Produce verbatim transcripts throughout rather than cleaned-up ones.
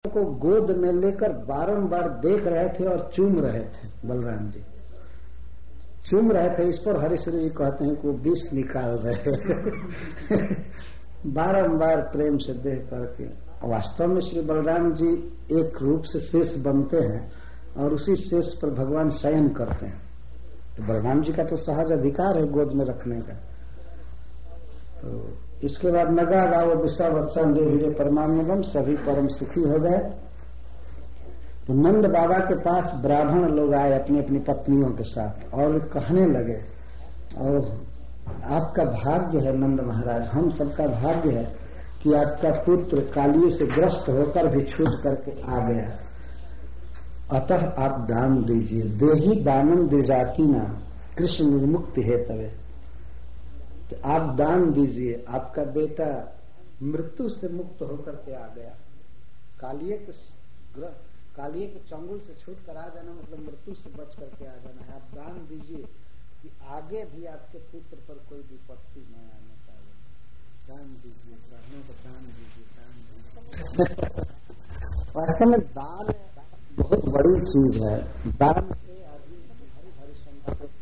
को गोद में लेकर बारंबार देख रहे थे और चूम रहे थे। बलराम जी चूम रहे थे। इस पर हरिश्री जी कहते हैं कि वो विष निकाल रहे बारंबार प्रेम से देख करके। वास्तव में श्री बलराम जी एक रूप से शेष बनते हैं और उसी शेष पर भगवान शयन करते हैं। तो बलराम जी का तो सहज अधिकार है गोद में रखने का। तो इसके बाद नगा गावो विश्वावत्सन देवी परमानंदम, सभी परम सुखी हो गए। तो नंद बाबा के पास ब्राह्मण लोग आए अपनी अपनी पत्नियों के साथ और कहने लगे, और आपका भाग्य है नंद महाराज, हम सबका भाग्य है कि आपका पुत्र कालियों से ग्रस्त होकर भी छूट करके आ गया, अतः आप दान दीजिए। देही दानम द्विजाति नाम कृष्ण निर्मुक्ति है तवे। तो आप दान दीजिए, आपका बेटा मृत्यु से मुक्त होकर के आ गया। कालिये के कालिये के चंगुल से छूट कर आ जाना मतलब मृत्यु से बच करके आ जाना है। आप दान दीजिए कि आगे भी आपके पुत्र पर कोई विपत्ति न आने पाए। दान दीजिए, ब्राह्मणों को दान दीजिए, दान दीजिए। वास्तव में दान बहुत बड़ी चीज है। दान से आदमी हरी हरी संपत्ति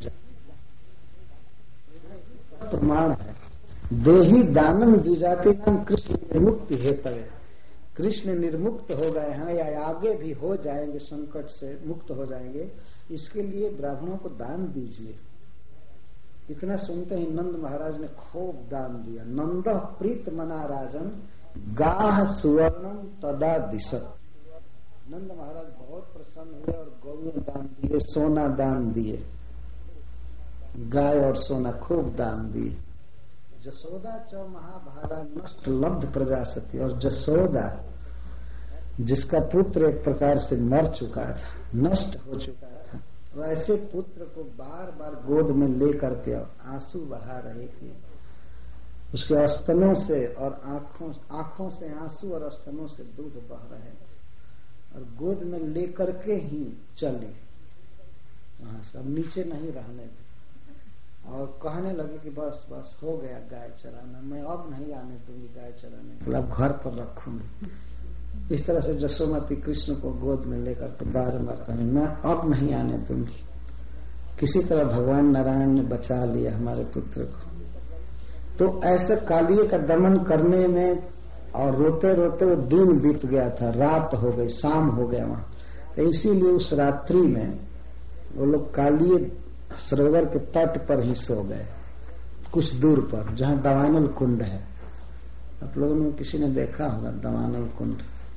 प्रमाण है। देही दानम द्विजाति नाम कृष्ण निर्मुक्ति है तवे। कृष्ण निर्मुक्त हो गए हैं या आगे भी हो जाएंगे, संकट से मुक्त हो जाएंगे, इसके लिए ब्राह्मणों को दान दीजिए। इतना सुनते ही नंद महाराज ने खूब दान दिया। नंद प्रीत मना राजन गाह सुवर्णम तदा दिशत। नंद महाराज बहुत प्रसन्न हुए और गौ दान दिए, सोना दान दिए, गाय और सोना खूब दान दिए। जसोदा च महाभागा नष्ट लब्ध प्रजा सती। और जसोदा जिसका पुत्र एक प्रकार से मर चुका था, नष्ट हो चुका था, वैसे पुत्र को बार बार गोद में लेकर के आंसू बहा रही थी। उसके स्तनों से और आंखों आंखों से आंसू और स्तनों से दूध बह रहे थे और गोद में लेकर के ही चली वहां से, अब नीचे नहीं रहने दी। और कहने लगे कि बस बस हो गया गाय चराना, मैं अब नहीं आने दूंगी गाय चराने, मतलब घर पर रखूंगी। इस तरह से जसोमती कृष्ण को गोद में लेकर के बार बार कहने, मैं अब नहीं आने दूंगी। किसी तरह भगवान नारायण ने बचा लिया हमारे पुत्र को। तो ऐसे कालिये का दमन करने में और रोते रोते वो दिन बीत गया था, रात हो गई, शाम हो गया वहां। तो इसीलिए उस रात्रि में वो लोग कालिये सरोवर के तट पर ही सो गए, कुछ दूर पर, जहां दवानल कुंड है। आप लोगों ने किसी ने देखा होगा दवानल कुंड।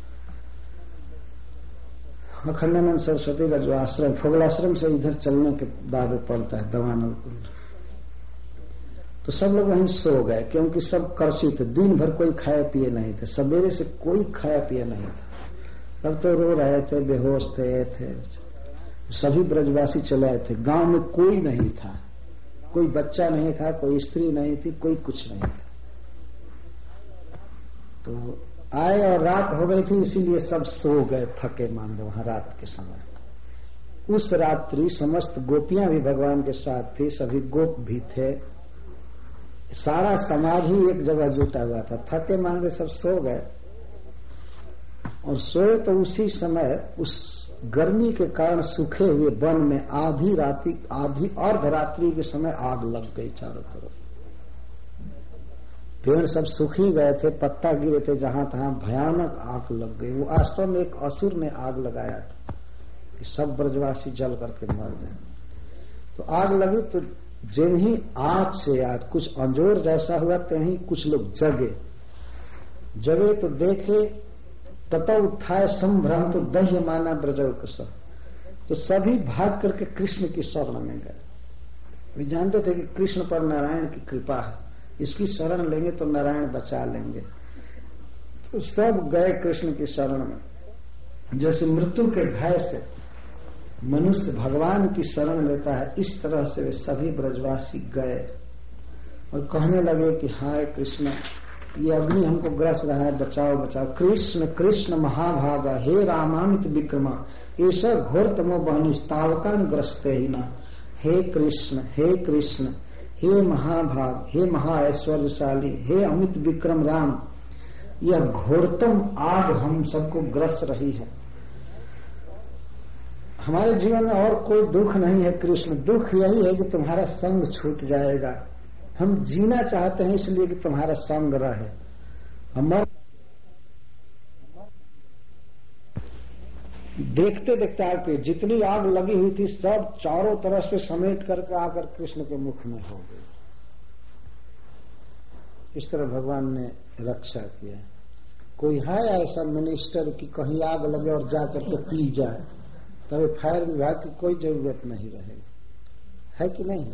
अखंडानंद सरस्वती का जो आश्रम, फोगलाश्रम से इधर चलने के बाद पड़ता है दवानल कुंड। तो सब लोग वहीं सो गए क्योंकि सब करसी थे, दिन भर कोई खाए पिए नहीं थे, सवेरे से कोई खाया पिए नहीं था। सब तो रो रहे थे, बेहोश थे, थे। सभी ब्रजवासी चले आए थे। गांव में कोई नहीं था, कोई बच्चा नहीं था, कोई स्त्री नहीं थी, कोई कुछ नहीं था। तो आए और रात हो गई थी, इसीलिए सब सो गए थके मांदे वहां रात के समय। उस रात्रि समस्त गोपियां भी भगवान के साथ थी, सभी गोप भी थे, सारा समाज ही एक जगह जुटा हुआ था। थके मांदे सब सो गए और सोए तो उसी समय उस गर्मी के कारण सूखे हुए वन में आधी रात्रि आधी अर्धरात्रि के समय आग लग गई चारों तरफ। पेड़ सब सूख ही गए थे, पत्ता गिरे थे, जहां तहां भयानक आग लग गई। वो वास्तव में एक असुर ने आग लगाया था कि सब ब्रजवासी जल करके मर जाए। तो आग लगी तो जब ही आग से याद कुछ अंजोर जैसा हुआ, तभी कुछ लोग जगे जगे तो देखे ततो उत्थाय संभ्रम तो दह्य माना ब्रजव कस। तो सभी भाग करके कृष्ण की शरण में गए। वे जानते थे कि कृष्ण पर नारायण की कृपा है, इसकी शरण लेंगे तो नारायण बचा लेंगे। तो सब गए कृष्ण की शरण में। जैसे मृत्यु के भय से मनुष्य भगवान की शरण लेता है, इस तरह से वे सभी ब्रजवासी गए और कहने लगे कि हाय कृष्ण, ये अग्नि हमको ग्रस रहा है, बचाओ बचाओ। कृष्ण कृष्ण महाभागा हे रामामित विक्रमा ऐसा घोर तमो बहनी तावकान ग्रस्ते ही ना। हे कृष्ण हे कृष्ण हे महाभाग, हे महा ऐश्वर्यशाली, हे अमित विक्रम राम, यह घोरतम आग हम सबको ग्रस रही है। हमारे जीवन में और कोई दुख नहीं है कृष्ण, दुख यही है कि तुम्हारा संग छूट जाएगा। हम जीना चाहते हैं इसलिए कि तुम्हारा संग रहे। हम देखते देखते आपके जितनी आग लगी हुई थी सब चारों तरफ से समेट करके आकर कृष्ण के मुख में हो गई। इस तरह भगवान ने रक्षा किया। कोई है ऐसा मिनिस्टर कि कहीं आग लगे और जाकर के पी जाए, तभी फायर विभाग की कोई जरूरत नहीं रहेगी, है कि नहीं?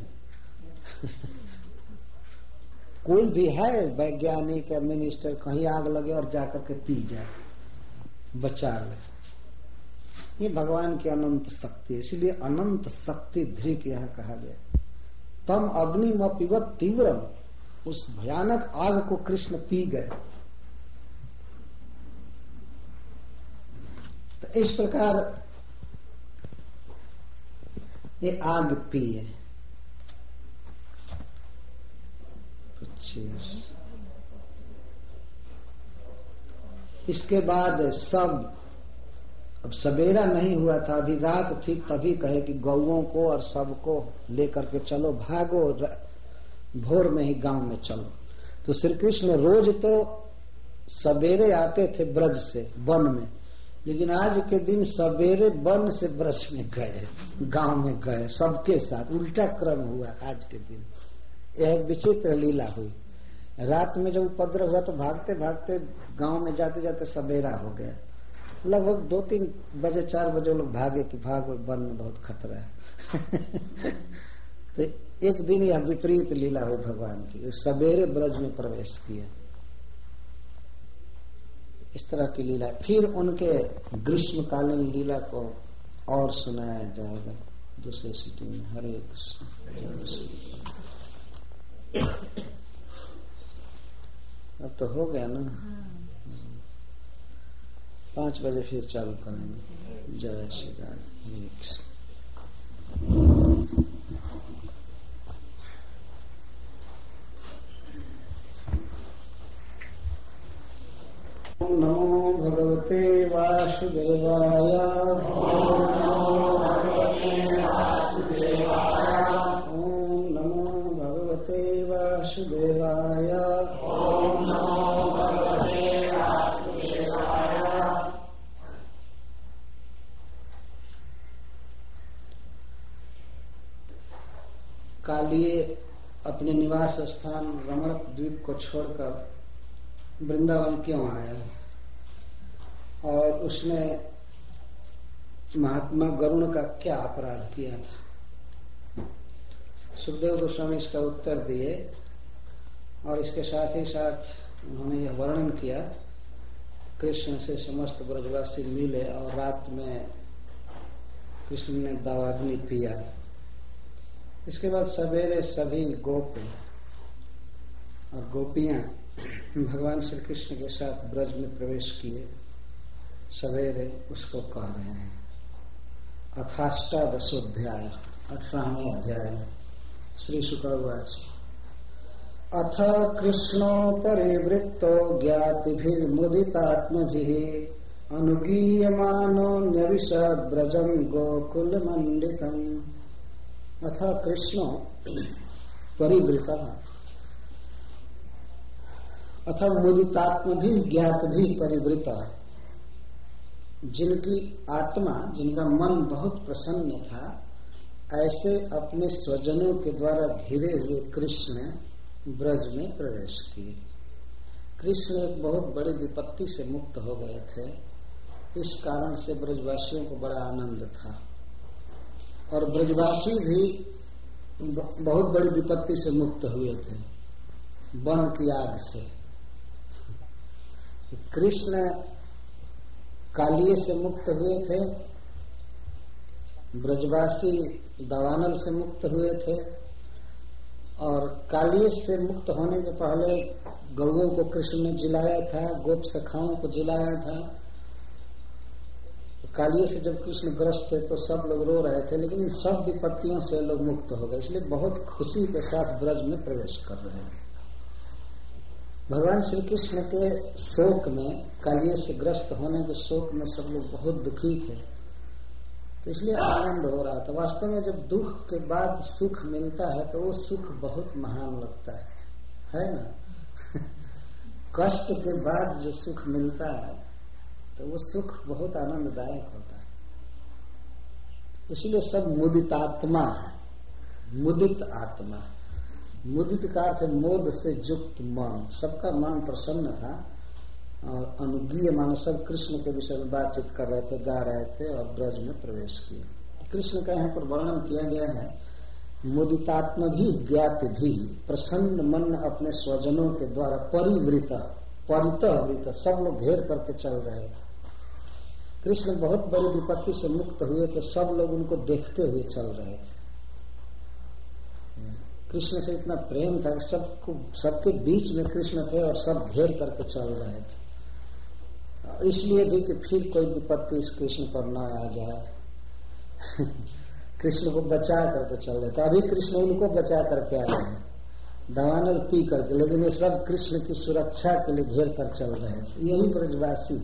कोई भी है वैज्ञानिक या मिनिस्टर कहीं आग लगे और जाकर के पी जाए, बचा ले। ये भगवान की अनंत शक्ति है, इसलिए अनंत शक्ति धृक यहाँ कहा गया। तम अग्निम पिबत तीव्रम, उस भयानक आग को कृष्ण पी गए। तो इस प्रकार ये आग पिए। इसके बाद सब, अब सवेरा नहीं हुआ था, अभी रात थी, तभी कहे कि गौओं को और सबको लेकर के चलो, भागो, भोर में ही गांव में चलो। तो श्री कृष्ण रोज तो सवेरे आते थे ब्रज से वन में, लेकिन आज के दिन सवेरे वन से ब्रज में गए, गांव में गए सबके साथ। उल्टा क्रम हुआ आज के दिन। यह एक विचित्र लीला हुई। रात में जब उपद्रव हुआ तो भागते भागते गांव में जाते जाते सवेरा हो गया। लगभग दो तीन बजे चार बजे लोग भागे कि भागो, वन में बहुत खतरा है। तो एक दिन यह विपरीत लीला हुई भगवान की, सवेरे ब्रज में प्रवेश किया। इस तरह की लीला। फिर उनके ग्रीष्मकालीन लीला को और सुनाया जाएगा दूसरे सिटी में। हरे कृष्ण। अब तो हो गया ना, पांच बजे फिर चालू करेंगे। जय श्री राम। हरे कृष्ण। ओम नमो भगवते वासुदेवाय। ओम नमो भगवते वासुदेवाय। ओम नमो भगवते वासुदेवाय। ओम नमो भगवते वासुदेवाय। कालिए अपने निवास स्थान रमण द्वीप को छोड़कर वृंदावन क्यों आया, और उसने महात्मा गरुण का क्या अपराध किया था? सुखदेव गोस्वामी इसका उत्तर दिए, और इसके साथ ही साथ उन्होंने यह वर्णन किया, कृष्ण से समस्त ब्रजवासी मिले और रात में कृष्ण ने दावाग्नि पिया। इसके बाद सवेरे सभी गोप और गोपियां भगवान श्री कृष्ण के साथ ब्रज में प्रवेश किए। सवेरे उसको कह रहे हैं। अथाष्टादशोध्याय, अठारहवें अध्याय। श्री शुकवाच। अथ कृष्णो परिवृत्तो ज्ञातिभिर्मुदितात्मभिः अनुगीयमानो न्यविशद ब्रजं गोकुलमण्डितम्। अथ कृष्णो परिवृतः अथ मुदितात्म भी ज्ञात भी परिवृत, जिनकी आत्मा, जिनका मन बहुत प्रसन्न था, ऐसे अपने स्वजनों के द्वारा घिरे हुए कृष्ण ब्रज में प्रवेश किए। कृष्ण एक बहुत बड़ी विपत्ति से मुक्त हो गए थे, इस कारण से ब्रजवासियों को बड़ा आनंद था, और ब्रजवासी भी बहुत बड़ी विपत्ति से मुक्त हुए थे, वन की आग से। कृष्ण कालिये से मुक्त हुए थे, ब्रजवासी दावानल से मुक्त हुए थे, और कालिये से मुक्त होने के पहले गौओं को कृष्ण ने जिलाया था, गोप सखाओं को जिलाया था। कालिये से जब कृष्ण ग्रस्त थे तो सब लोग रो रहे थे, लेकिन इन सब विपत्तियों से लोग मुक्त हो गए, इसलिए बहुत खुशी के साथ ब्रज में प्रवेश कर रहे थे। भगवान श्री कृष्ण के शोक में, कालिये से ग्रस्त होने के शोक में सब लोग बहुत दुखी थे, तो इसलिए आनंद हो रहा था। वास्तव में जब दुख के बाद सुख मिलता है तो वो सुख बहुत महान लगता है, है ना। कष्ट के बाद जो सुख मिलता है तो वो सुख बहुत आनंददायक होता है। इसलिए सब मुदितात्मा है, मुदित आत्मा। मुदित का अर्थ मोद से युक्त मन, सबका मन प्रसन्न था और अनुज्ञेय मानो सब कृष्ण के विषय में बातचीत कर रहे थे, गा रहे थे और ब्रज में प्रवेश किए। कृष्ण का यहाँ पर वर्णन किया गया है, मुदितात्म भी ज्ञात भी, प्रसन्न मन अपने स्वजनों के द्वारा परिवृत परितः वृत, सब लोग घेर करके चल रहे थे। कृष्ण बहुत बड़ी विपत्ति से मुक्त हुए तो सब लोग उनको देखते हुए चल रहे थे। कृष्ण से इतना प्रेम था, सबको सबके बीच में कृष्ण थे और सब घेर करके चल रहे थे। इसलिए भी कि फिर कोई विपत्ति इस कृष्ण पर न आ जाए। कृष्ण को बचा करके चल रहे थे। अभी कृष्ण उनको बचा करके आ रहे हैं, दवानल पी करके, लेकिन ये सब कृष्ण की सुरक्षा के लिए घेर कर चल रहे थे। यही ब्रजवासी,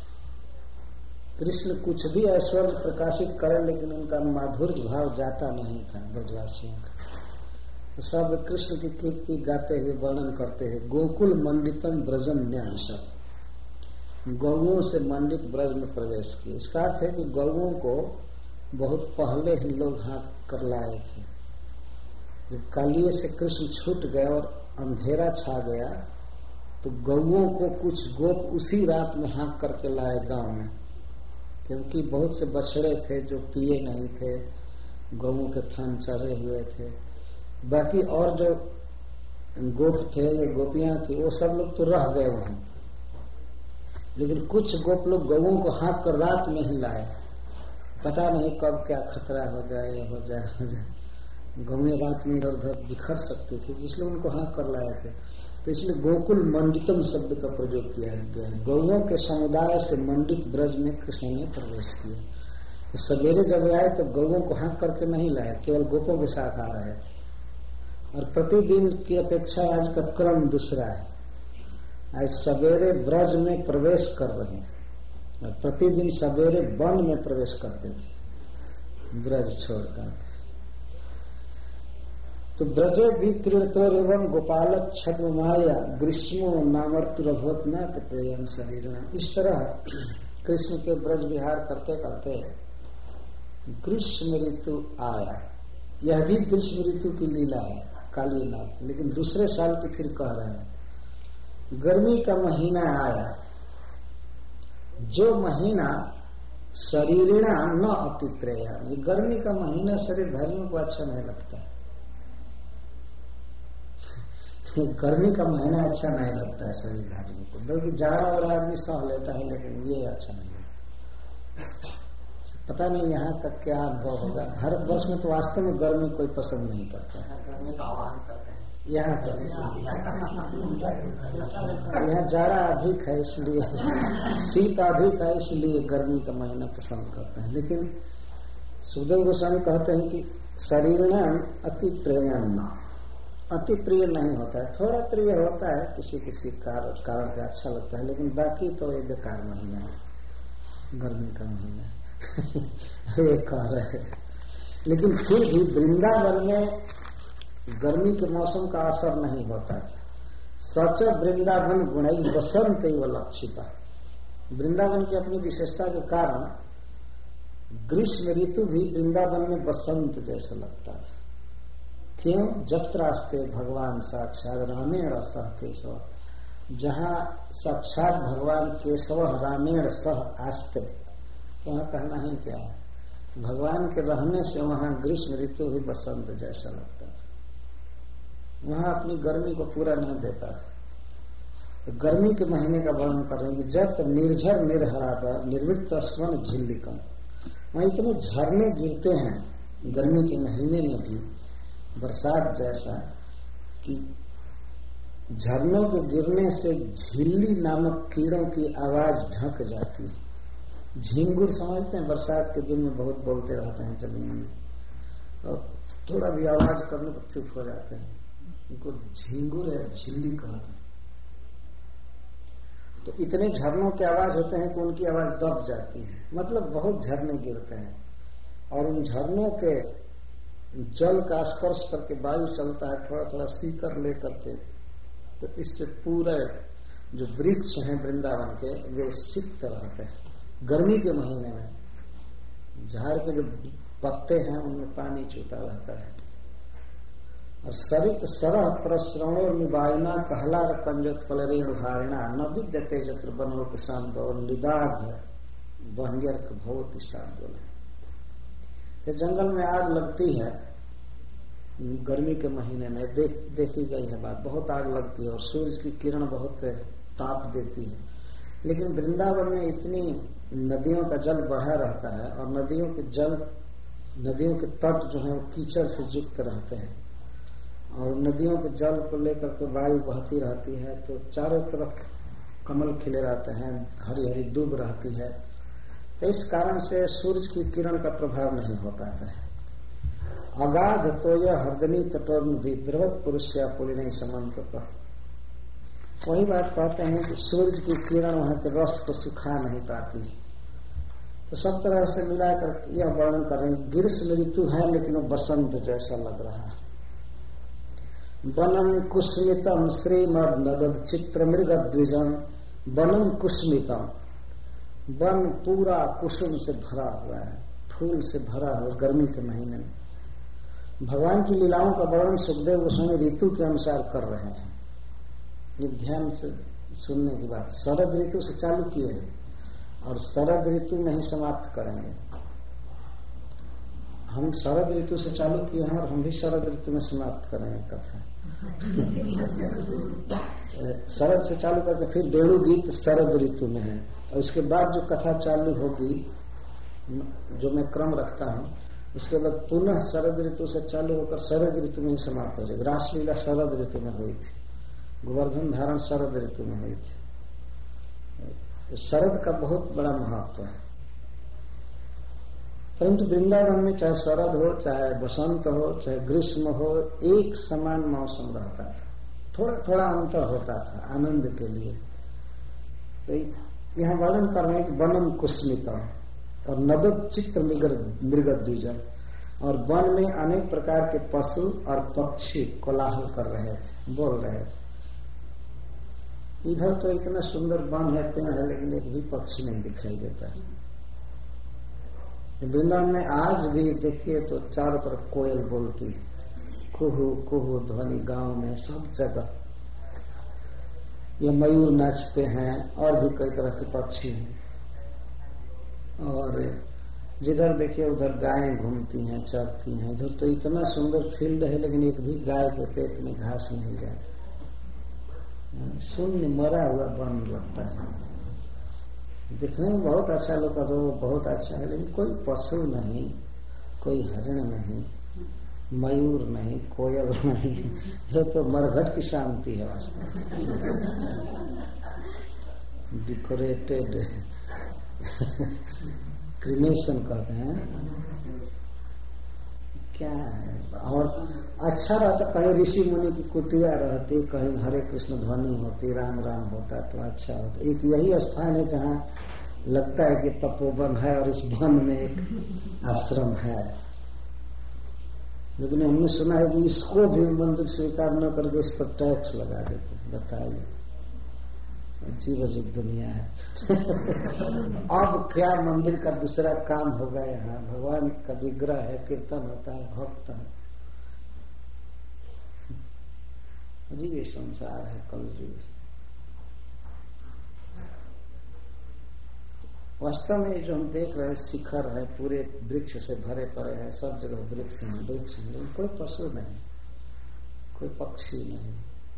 कृष्ण कुछ भी ऐश्वर्य प्रकाशित करे लेकिन उनका माधुर्य भाव जाता नहीं था ब्रजवासियों का। तो सब कृष्ण की कीर्ति गाते हुए वर्णन करते हैं। गोकुल मंडितम ब्रजम न्यासम, गौओं से मंडित ब्रज में प्रवेश किए। इसका अर्थ है कि गौओं को बहुत पहले ही लोग हाँक कर लाए थे। जब कालिये से कृष्ण छूट गए और अंधेरा छा गया तो गौओं को कुछ गोप उसी रात में हाँक करके लाए गांव में, क्योंकि बहुत से बछड़े थे जो पिए नहीं थे, गौओं के थन चढ़े हुए थे। बाकी और जो गोप थे या गोपियां थी वो सब लोग तो रह गए वहां, लेकिन कुछ गोप लोग गौओं को हाँक कर रात में ही लाए। पता नहीं कब क्या खतरा हो जाए हो जाए हो जाए गौएं रात में इधर उधर बिखर सकती थी, इसलिए उनको हाँक कर लाए थे। तो इसलिए गोकुल मंडितम शब्द का प्रयोग किया गया है। गौओं के समुदाय से मंडित ब्रज में कृष्ण ने प्रवेश किया। तो सवेरे जब आए तो गौओं को हाँक करके नहीं लाए, केवल गोपों के साथ आ रहे थे। और प्रतिदिन की अपेक्षा आज का क्रम दूसरा है। आज सवेरे ब्रज में प्रवेश कर रहे हैं और प्रतिदिन सवेरे वन में प्रवेश करते थे ब्रज छोड़कर। तो ब्रजे भी क्रीड़तोर एवं गोपालक छद्म माया ग्रीष्मो नामर्तुरभवत न प्रेम शरीर। इस तरह कृष्ण के ब्रज विहार करते करते ग्रीष्म ऋतु आया। यह भी ग्रीष्म ऋतु की लीला है कालीनाथ, लेकिन दूसरे साल की फिर कह रहे हैं। गर्मी का महीना आया, जो महीना शरीरिणा न अतिप्रेया। ये गर्मी का महीना शरीरधारियों को अच्छा नहीं लगता। गर्मी का महीना अच्छा नहीं लगता है शरीरधारियों को, बल्कि जाड़ा वाला आदमी सह लेता है, लेकिन ये अच्छा नहीं लगता। पता नहीं यहाँ तक क्या अनुभव होगा। भारतवर्ष में तो वास्तव में गर्मी कोई पसंद नहीं करता है। गर्मी का आह्वान करते हैं यहाँ पर। यहाँ जाड़ा अधिक है इसलिए, शीत अधिक है इसलिए गर्मी का महीना पसंद करते हैं। लेकिन सुखदेव गोस्वामी कहते हैं कि शरीर में अति प्रियन्न, अति प्रिय नहीं होता है, थोड़ा प्रिय होता है, किसी किसी कारण से अच्छा लगता है, लेकिन बाकी तो ये बेकार महीना है गर्मी का महीना ये कह रहे। लेकिन फिर भी वृंदावन में गर्मी के मौसम का असर नहीं होता था। सच वृंदावन गुणाई बसंत व लक्षिता। वृंदावन की अपनी विशेषता के कारण ग्रीष्म ऋतु भी वृंदावन में बसंत जैसा लगता था। क्यों? जब त्रास्ते भगवान साक्षात रामेण सह केशव, जहाँ साक्षात भगवान केशव रामेण सह आस्ते, वहाँ कहना ही क्या है। भगवान के रहने से वहाँ ग्रीष्म ऋतु ही बसंत जैसा लगता था। वहाँ अपनी गर्मी को पूरा नहीं देता था। तो गर्मी के महीने का वर्णन कर रहे हैं कि जब निर्झर निर्हराद निर्वृत्त स्वन झिल्लिकम, वहाँ इतने झरने गिरते हैं गर्मी के महीने में भी, बरसात जैसा, कि झरनों के गिरने से झिल्ली नामक कीड़ों की आवाज ढक जाती है। झिंगुर समझते हैं, बरसात के दिन में बहुत बोलते रहते हैं जमीन में, और थोड़ा भी आवाज करने पर चुप हो जाते हैं। उनको झिंगुर या झिल्ली कहते हैं। तो इतने झरनों की आवाज होते हैं कि उनकी आवाज दब जाती है, मतलब बहुत झरने गिरते हैं। और उन झरनों के जल का स्पर्श करके वायु चलता है थोड़ा थोड़ा सीकर लेकर के, तो इससे पूरे जो वृक्ष हैं वृंदावन के वे शीत रहते हैं। गर्मी के महीने में झाड़ के जो पत्ते हैं उनमें पानी चूता रहता है। और सरित सरह प्रश्रवणो निवायुना कहलार कंजत पलरेण धारिणा न विद्यते जत्र बनो किसान भवन लिदाघ बहंग्यर्क भवति साधुल। जंगल में आग लगती है गर्मी के महीने में, देख देखी गई है बात, बहुत आग लगती है और सूर्य की किरण बहुत ताप देती है। लेकिन वृंदावन में इतनी नदियों का जल बढ़ा रहता है और नदियों के जल नदियों के तट जो है वो कीचड़ से युक्त रहते हैं और नदियों के जल को लेकर के वायु बहती रहती है, तो चारों तरफ कमल खिले रहते हैं, हरी हरी दूब रहती है। तो इस कारण से सूर्य की किरण का प्रभाव नहीं हो पाता है। अगाध तो यह हरदनी तटोर्न भी द्रवत पुरुष या पुरी नहीं समन्त पर वही बात कहते हैं कि सूर्य की किरण वहां के रस को सुखा नहीं पाती। तो सब तरह से मिलाकर यह वर्णन कर रहे हैं। ग्रीष्म ऋतु है लेकिन वो बसंत जैसा लग रहा है। वनम कुस्मितम श्रीमद नदद चित्र मृग द्विजम वनम कुस्मितम, वन पूरा कुसुम से भरा हुआ है, फूल से भरा हुआ गर्मी के महीने में। भगवान की लीलाओं का वर्णन सुखदेव गोस्वामी ऋतु के अनुसार कर रहे हैं। ये ध्यान से सुनने की बात। शरद ऋतु से चालू किए हैं और शरद ऋतु में ही समाप्त करेंगे। हम शरद ऋतु से चालू किए हैं और हम भी शरद ऋतु में समाप्त करेंगे कथा। शरद से चालू करके फिर डेढ़ू गीत शरद ऋतु में है और उसके बाद जो कथा चालू होगी, जो मैं क्रम रखता हूँ, उसके बाद पुनः शरद ऋतु से चालू होकर शरद ऋतु में ही समाप्त हो जाएगी। रासलीला शरद ऋतु में हुई थी, गोवर्धन धारण शरद ऋतु में हुई थी। शरद का बहुत बड़ा महत्व है। परंतु वृंदावन में चाहे शरद हो, चाहे बसंत हो, चाहे ग्रीष्म हो, एक समान मौसम रहता था। थोड़ा थोड़ा अंतर होता था आनंद के लिए। तो यहाँ वर्णन कर रहे हैं कि वनम कुस्मितम और नदद चित्र मृग द्विजन, और वन में अनेक प्रकार के पशु और पक्षी कोलाहल कर रहे थे, बोल रहे थे। इधर तो इतना सुंदर वन है, पेड़ है, लेकिन एक भी पक्षी नहीं दिखाई देता है। वृंदावन में आज भी देखिए तो चारों तरफ कोयल बोलती है, कुहू कुहू ध्वनि गांव में सब जगह। ये मयूर नाचते हैं और भी कई तरह के पक्षी हैं। और जिधर देखिए उधर गायें घूमती हैं, चरती हैं। इधर तो इतना सुंदर फील्ड है लेकिन एक भी गाय के पेट में घास नहीं जाती। शून्य मरा हुआ वन लगता है। दिखने में बहुत अच्छा लोग कहते हो बहुत अच्छा है, लेकिन कोई पशु नहीं, कोई हरिण नहीं, मयूर नहीं, कोयल नहीं। ये तो मरघट की शांति है वास्तव में। डेकोरेटेड क्रिमेशन कहते हैं क्या है। और अच्छा रहता, कहीं ऋषि मुनि की कुटिया रहती, कहीं हरे कृष्ण ध्वनि होती, राम राम होता तो अच्छा होता। एक यही स्थान है जहाँ लगता है कि तपोवन है और इस वन में एक आश्रम है। लेकिन हमने सुना है कि इसको भी मंदिर स्वीकार न करके इस पर टैक्स लगा देते हैं। बताइए, अजीब अजीब दुनिया है। अब क्या मंदिर का दूसरा काम होगा यहाँ। भगवान का विग्रह है, कीर्तन होता है, भक्त है। अजीब ये संसार है, कलयुग। वास्तव में जो हम देख रहे हैं शिखर है, पूरे वृक्ष से भरे पड़े हैं, सब जगह वृक्ष हैं, वृक्ष हैं, कोई पशु नहीं, कोई पक्षी नहीं।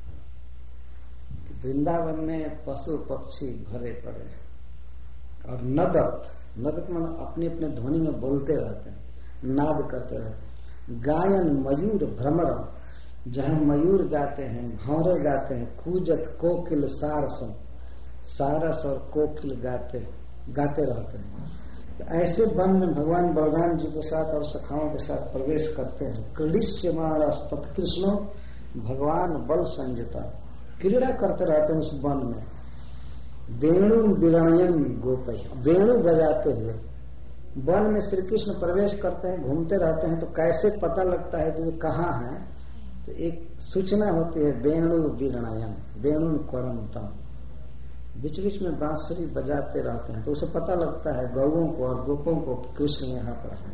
वृंदावन में पशु पक्षी भरे पड़े हैं। और नदत, नदत मानो अपने अपने ध्वनि में बोलते रहते हैं, नाद करते रहते हैं। गायन मयूर भ्रमर, जहाँ मयूर गाते हैं, भौरे गाते हैं। कूजत कोकिल सारसम, सारस और कोकिल गाते गाते रहते हैं। तो ऐसे वन में भगवान बलराम जी के साथ और सखाओं के साथ प्रवेश करते हैं। क्रीडिष्यमाण कृष्ण, भगवान बल संजता क्रीड़ा करते रहते हैं उस वन में। वेणु विरणयन गोपय, वेणु बजाते हुए वन में श्री कृष्ण प्रवेश करते हैं, घूमते रहते हैं, तो कैसे पता लगता है कि ये कहाँ है? तो एक सूचना होती है वेणु विरणयन, वेणु करंतम, बीच बीच में बांसुरी बजाते रहते हैं, तो उसे पता लगता है गौओं को और गोपों को कृष्ण यहाँ पर है।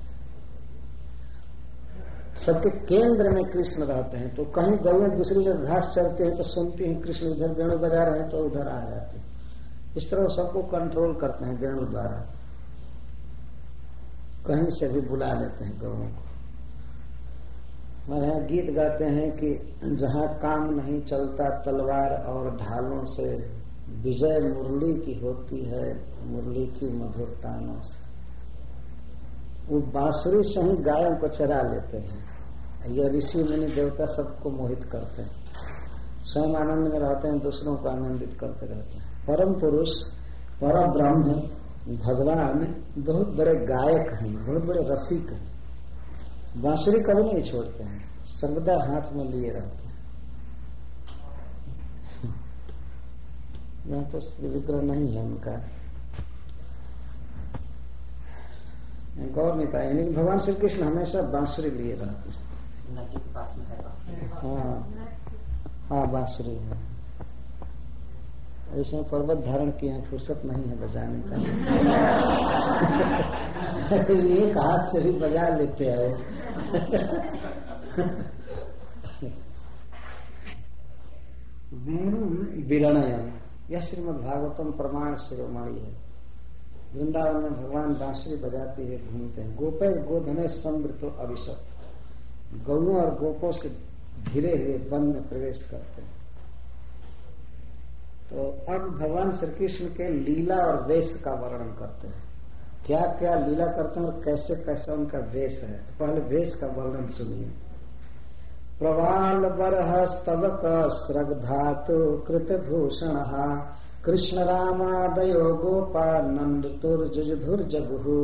सबके केंद्र में कृष्ण रहते हैं, तो कहीं गौएं दूसरी जगह घास चरते हैं तो सुनती हैं कृष्ण इधर वेणु बजा रहे हैं तो उधर आ जाते हैं। इस तरह सबको कंट्रोल करते हैं वेणु द्वारा, कहीं से भी बुला लेते हैं गौओं को। हमारे यहाँ गीत गाते हैं कि जहाँ काम नहीं चलता तलवार और ढालों से, विजय मुरली की होती है मुरली की मधुर तानों से। वो बांसुरी से ही गायों को चरा लेते हैं। यह ऋषि मुनि देवता सबको मोहित करते हैं, स्वयं आनंद में रहते हैं, दूसरों को आनंदित करते रहते हैं। परम पुरुष परम ब्रह्म भगवान बहुत बड़े गायक हैं, बहुत बड़े रसिक हैं। बांसुरी कभी नहीं छोड़ते हैं, सर्वदा हाथ में लिए रहते हैं। यहाँ तो श्री विग्रह नहीं है उनका, गौर नहीं पाए, लेकिन भगवान श्री कृष्ण हमेशा बांसुरी लिए रहते हैं। नजीक पास में है बांसुरी। हाँ हाँ बांसुरी है। ऐसे पर्वत धारण किए हैं, फुर्सत नहीं है बजाने का। एक हाथ से भी बजा लेते हैं। वेणु विरणयन, यह श्रीमद् भागवतम प्रमाण शिरोमणि है। वृंदावन में भगवान बांसुरी बजाते हुए घूमते हैं। गोपे गोधने समृतो अभिषेक, गौओं और गोपों से घिरे हुए वन में प्रवेश करते हैं। तो अब भगवान श्री कृष्ण के लीला और वेश का वर्णन करते हैं, क्या क्या लीला करते हैं और कैसे कैसे उनका वेश है। तो पहले वेश का वर्णन सुनिए। प्रवाल बरह स्तवक स्रग धातु कृत भूषण कृष्ण रामादयो गोपा नंदुर्जुधुर जगु।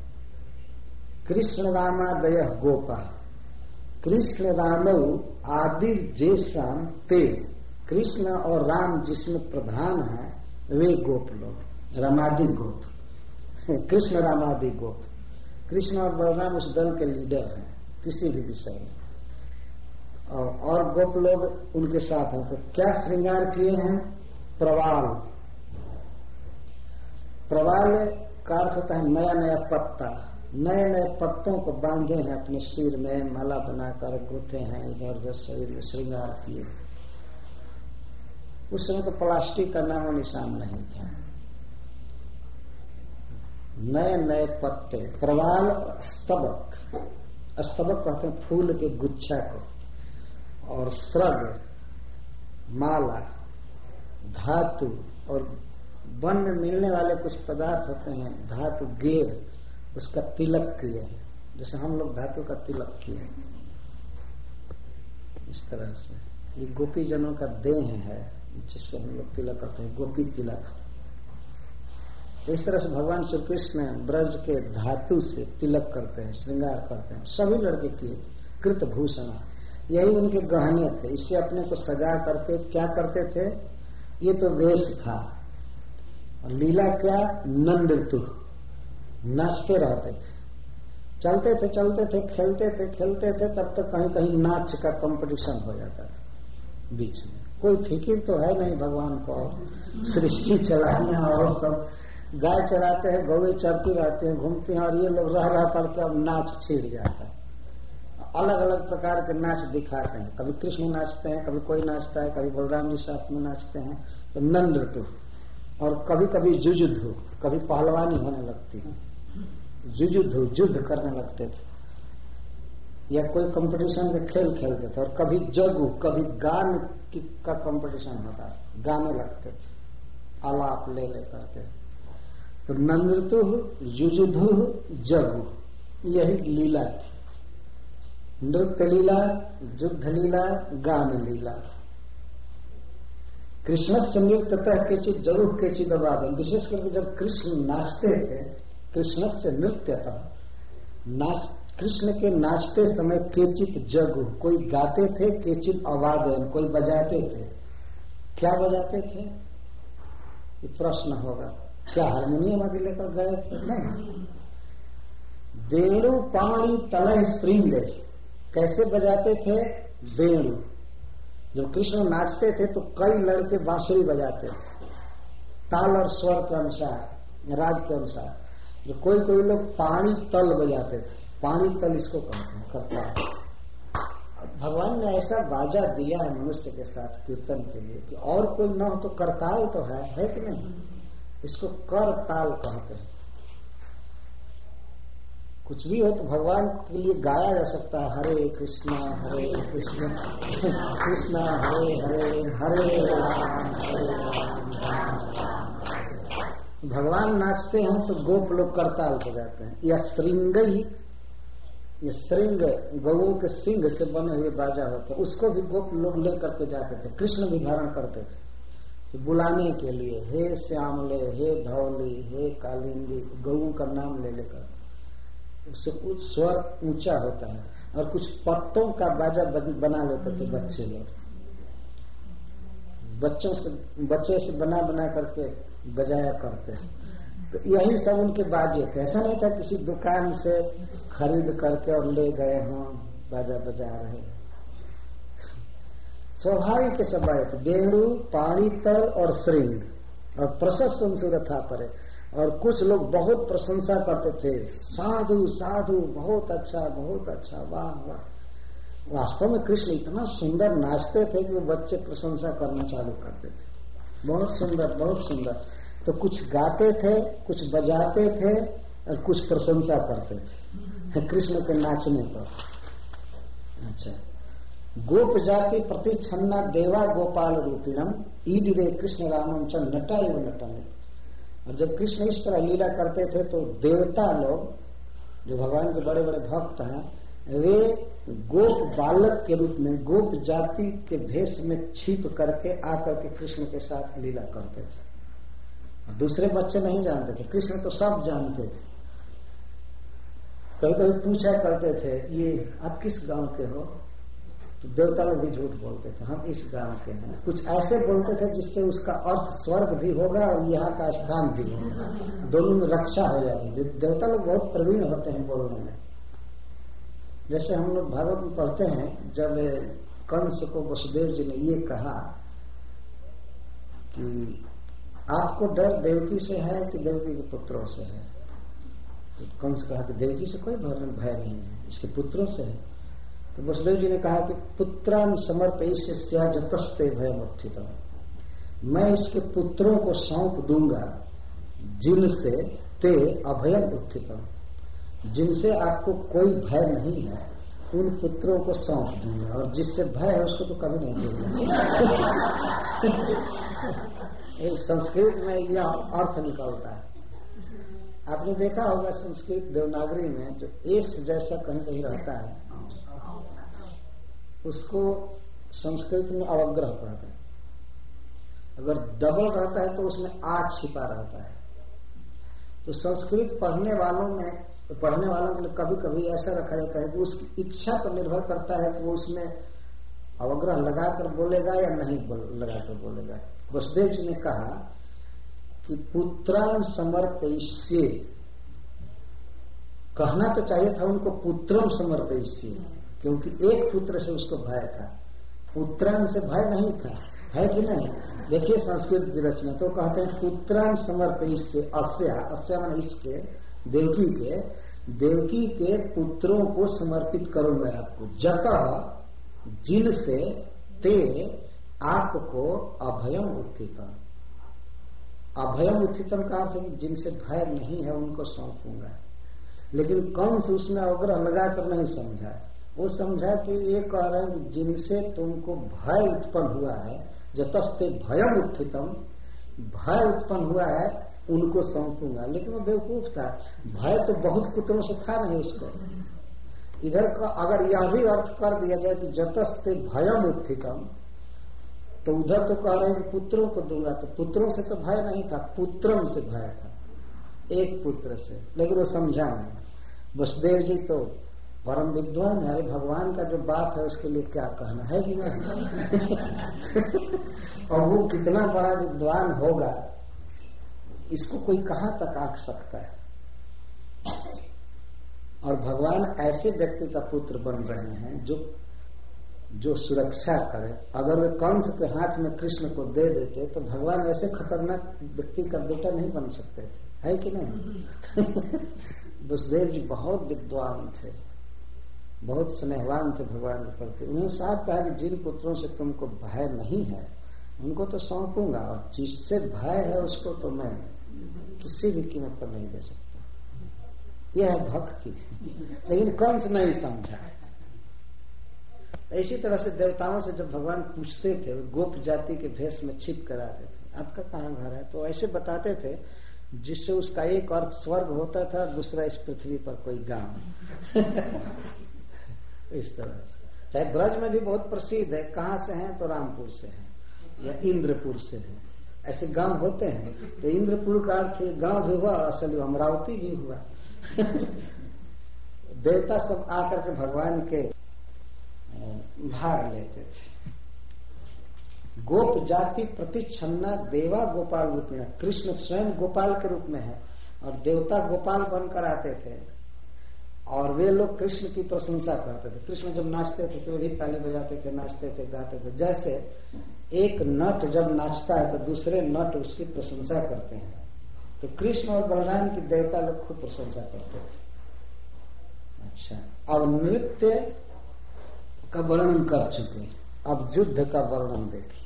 कृष्ण रामादय गोपा, कृष्ण राम आदि जेसाम ते, कृष्ण और राम जिसमें प्रधान है वे गोप लोग, रामादि गोप, कृष्ण रामादि गोप। कृष्ण और बलराम उस दल के लीडर हैं किसी भी विषय में, और, और गोप लोग उनके साथ हैं। तो क्या श्रृंगार किए हैं? प्रवाल, प्रवाल का अर्थ होता है नया नया पत्ता, नए नए पत्तों को बांधे हैं अपने सिर में, माला बनाकर गुथे हैं, इधर उधर शरीर में श्रृंगार किए। उस समय तो प्लास्टिक का नामो निशान नहीं था, नए नए पत्ते। प्रवाल स्तबक, स्तबक कहते हैं फूल के गुच्छा को, और स्रग माला, धातु, और वन में मिलने वाले कुछ पदार्थ होते हैं धातु, गेर, उसका तिलक किए, जैसे हम लोग धातु का तिलक किए। इस तरह से ये गोपी जनों का देह है जिससे हम लोग तिलक करते हैं, गोपी तिलक। इस तरह से भगवान श्री कृष्ण ब्रज के धातु से तिलक करते हैं, श्रृंगार करते हैं। सभी लड़के किए कृत भूषण, यही उनके गहने थे। इससे अपने को सजा करके क्या करते थे? ये तो वेश था। और लीला क्या? नृत्य, नाचते रहते थे, चलते थे चलते थे, खेलते थे खेलते थे, तब तक कहीं कहीं नाच का कंपटीशन हो जाता था बीच में। कोई फिक्र तो है नहीं भगवान को, सृष्टि चलाना और सब। गाय चराते हैं, गौएं चरती रहती हैं, घूमती हैं, और ये लोग रह रह करके अब नाच छिड़ जाता है। अलग अलग प्रकार के नाच दिखाते हैं, कभी कृष्ण नाचते हैं, कभी कोई नाचता है, कभी बलराम जी साथ में नाचते हैं, तो नृत्य। और कभी कभी जुजुधु, कभी पहलवानी होने लगती है, जुजुधु युद्ध करने लगते थे, या कोई कंपटीशन के खेल खेलते थे। और कभी जगु, कभी गान का कंपटीशन होता, गाने लगते थे, आलाप ले ले करके। तो नृत्य, युजुधु, जगु, यही लीला थी। नृत्य लीला, युद्ध लीला, गान लीला। कृष्ण से नृत्यतः केचित जरूर केचित वादन, विशेष करके जब कृष्ण नाचते थे, कृष्ण से नृत्य था, नाच कृष्ण के नाचते समय केचित जगु, कोई गाते थे, केचित अवादन, कोई बजाते थे। क्या बजाते थे? ये प्रश्न होगा, क्या हारमोनियम आदि लेकर गए थे? नहीं। वेणु पाणी तलय श्रृंग, कैसे बजाते थे? वेणु। जब कृष्ण नाचते थे तो कई लड़के बांसुरी बजाते थे, ताल और स्वर के अनुसार, राग के अनुसार। जो कोई कोई लोग पाणी तल बजाते थे, पाणी तल इसको कहते हैं, करता है। भगवान ने ऐसा बाजा दिया है मनुष्य के साथ कीर्तन के लिए कि और कोई न हो तो करताल तो है, है कि नहीं? इसको कर ताल कहते हैं। कुछ भी हो तो भगवान के लिए गाया जा सकता है, हरे कृष्णा हरे कृष्णा कृष्णा हरे हरे हरे राम हरे राम राम राम। भगवान नाचते हैं तो गोप लोग करताल हो जाते हैं। या श्रृंग ही, ये श्रृंग गौओं के सिंह से बने हुए बाजा होते हैं, उसको भी गोप लोग लेकर के जाते थे। कृष्ण भी धारण करते थे तो बुलाने के लिए, हे श्यामले, हे धौली, हे कालिंदी, गौओं का नाम ले लेकर। उससे कुछ स्वर ऊंचा होता है। और कुछ पत्तों का बाजा बना लेते थे बच्चे लोग, बच्चों से बच्चे से बना बना करके बजाया करते हैं। तो यही सब उनके बाजे थे। ऐसा नहीं था किसी दुकान से खरीद करके और ले गए हों बाजा बजा रहे। स्वाभाविक सब आए थे, वेणु, पाणी तल और श्रृंग, और प्रशस्त था परे। और कुछ लोग बहुत प्रशंसा करते थे, साधु साधु, बहुत अच्छा बहुत अच्छा, वाह वाह। वास्तव में कृष्ण इतना सुंदर नाचते थे कि वो बच्चे प्रशंसा करना चालू करते थे, बहुत सुंदर बहुत सुंदर। तो कुछ गाते थे, कुछ बजाते थे और कुछ प्रशंसा करते थे कृष्ण के नाचने पर। अच्छा, गोप जाति प्रति छन्ना देवा गोपाल रूपिणम ईडिरे कृष्ण रामम च नटा एवं नटन। और जब कृष्ण इस तरह लीला करते थे तो देवता लोग, जो भगवान के बड़े बड़े भक्त हैं, वे गोप बालक के रूप में गोप जाति के भेष में छिप करके आकर के कृष्ण के साथ लीला करते थे। दूसरे बच्चे नहीं जानते थे, कृष्ण तो सब जानते थे। कभी कभी पूछा करते थे, ये आप किस गांव के हो? तो देवता लोग भी झूठ बोलते थे, हम इस गांव के हैं। कुछ ऐसे बोलते थे जिससे उसका अर्थ स्वर्ग भी होगा और यहाँ का स्थान भी होगा, दोनों में रक्षा हो जाती। देवता लोग बहुत प्रवीण होते हैं बोलने में। जैसे हम लोग भागवत में पढ़ते हैं, जब कंस को वसुदेव जी ने ये कहा कि आपको डर देवकी से है कि देवकी के पुत्रों से है, तो कंस कहा कि देवकी से कोई भय नहीं है, इसके पुत्रों से है। तो वसुदेव जी ने कहा कि पुत्रान समर्पयिष्य जतस्ते भयम उत्थितम, मैं इसके पुत्रों को सौंप दूंगा जिनसे ते अभयम उत्थितम, जिनसे आपको कोई भय नहीं है उन पुत्रों को सौंप दूंगा, और जिससे भय है उसको तो कभी नहीं दूंगा। संस्कृत में यह अर्थ निकलता है। आपने देखा होगा संस्कृत देवनागरी में जो एस जैसा कहीं कहीं रहता है उसको संस्कृत में अवग्रह कहते हैं। अगर डबल रहता है तो उसमें आ छिपा रहता है। तो संस्कृत पढ़ने वालों में पढ़ने वालों के लिए कभी कभी ऐसा रखा जाता है कि उसकी इच्छा पर निर्भर करता है कि वो उसमें अवग्रह लगाकर बोलेगा या नहीं लगाकर बोलेगा। वसुदेव जी ने कहा कि पुत्रान समर्पयिष्ये, कहना तो चाहिए था उनको पुत्रम समर्पयिष्ये, क्योंकि एक पुत्र से उसको भय था, पुत्रान से भय नहीं था, है कि नहीं? देखिए संस्कृत की रचना तो कहते हैं पुत्रान समर्पयिष्ये अस्या, अस्या माने इसके, देवकी के, देवकी के पुत्रों को समर्पित करूंगा आपको, जतः जिनसे ते आपको अभयम उत्थितम। अभयम उत्थितम का अर्थ है कि जिनसे भय नहीं है उनको सौंपूंगा। लेकिन कौन से उसमें अवग्रह लगाकर नहीं समझा, वो समझा कि ये कह रहे हैं जिनसे तुमको भय उत्पन्न हुआ है, जतस्ते भयम उत्थितम, भय उत्पन्न हुआ है उनको सौंपूंगा। लेकिन वो बेवकूफ था, भय तो बहुत पुत्रों से था नहीं उसको। इधर का अगर यह भी अर्थ कर दिया जाए कि जतस्ते भयम उत्थितम, तो उधर तो कह रहे हैं कि पुत्रों को दूंगा, तो पुत्रों से तो भय नहीं था, पुत्रम से भय था, एक पुत्र से। लेकिन वो समझा नहीं। वसुदेव जी तो परम विद्वान है, अरे भगवान का जो बाप है उसके लिए क्या कहना है कि नहीं। और वो कितना बड़ा विद्वान होगा इसको कोई कहां तक आंक सकता है। और भगवान ऐसे व्यक्ति का पुत्र बन रहे हैं जो जो सुरक्षा करे। अगर वे कंस के हाथ में कृष्ण को दे देते तो भगवान ऐसे खतरनाक व्यक्ति का बेटा नहीं बन सकते थे, है कि नहीं? वसुदेव जी बहुत विद्वान थे, बहुत स्नेहवान थे भगवान के प्रति। उन्होंने साफ कहा कि जिन पुत्रों से तुमको भय नहीं है उनको तो सौंपूंगा, और जिससे भय है उसको तो मैं किसी भी कीमत पर नहीं दे सकता। यह है भक्ति। लेकिन कंस नहीं समझा। इसी तरह से देवताओं से जब भगवान पूछते थे, गोप जाति के भेष में छिप कर आते थे, आपका कहाँ घर है, तो ऐसे बताते थे जिससे उसका एक अर्थ स्वर्ग होता था, दूसरा इस पृथ्वी पर कोई गांव। इस तरह से चाहे ब्रज में भी बहुत प्रसिद्ध है, कहाँ से हैं तो रामपुर से हैं या इंद्रपुर से हैं, ऐसे गांव होते हैं। तो इंद्रपुर का अर्थ गांव भी हुआ, असल अमरावती भी हुआ। देवता सब आकर के भगवान के भाग लेते थे। गोप जाति प्रतिच्छन्ना देवा गोपाल रूपेण, कृष्ण स्वयं गोपाल के रूप में है और देवता गोपाल बनकर आते थे, और वे लोग कृष्ण की प्रशंसा करते थे। कृष्ण जब नाचते थे तो वे भी ताली बजाते थे, नाचते थे, गाते थे। जैसे एक नट जब नाचता है तो दूसरे नट उसकी प्रशंसा करते हैं, तो कृष्ण और बलराम की देवता लोग खूब प्रशंसा करते थे। अच्छा, अब नृत्य का वर्णन कर चुके, अब युद्ध का वर्णन देखिए।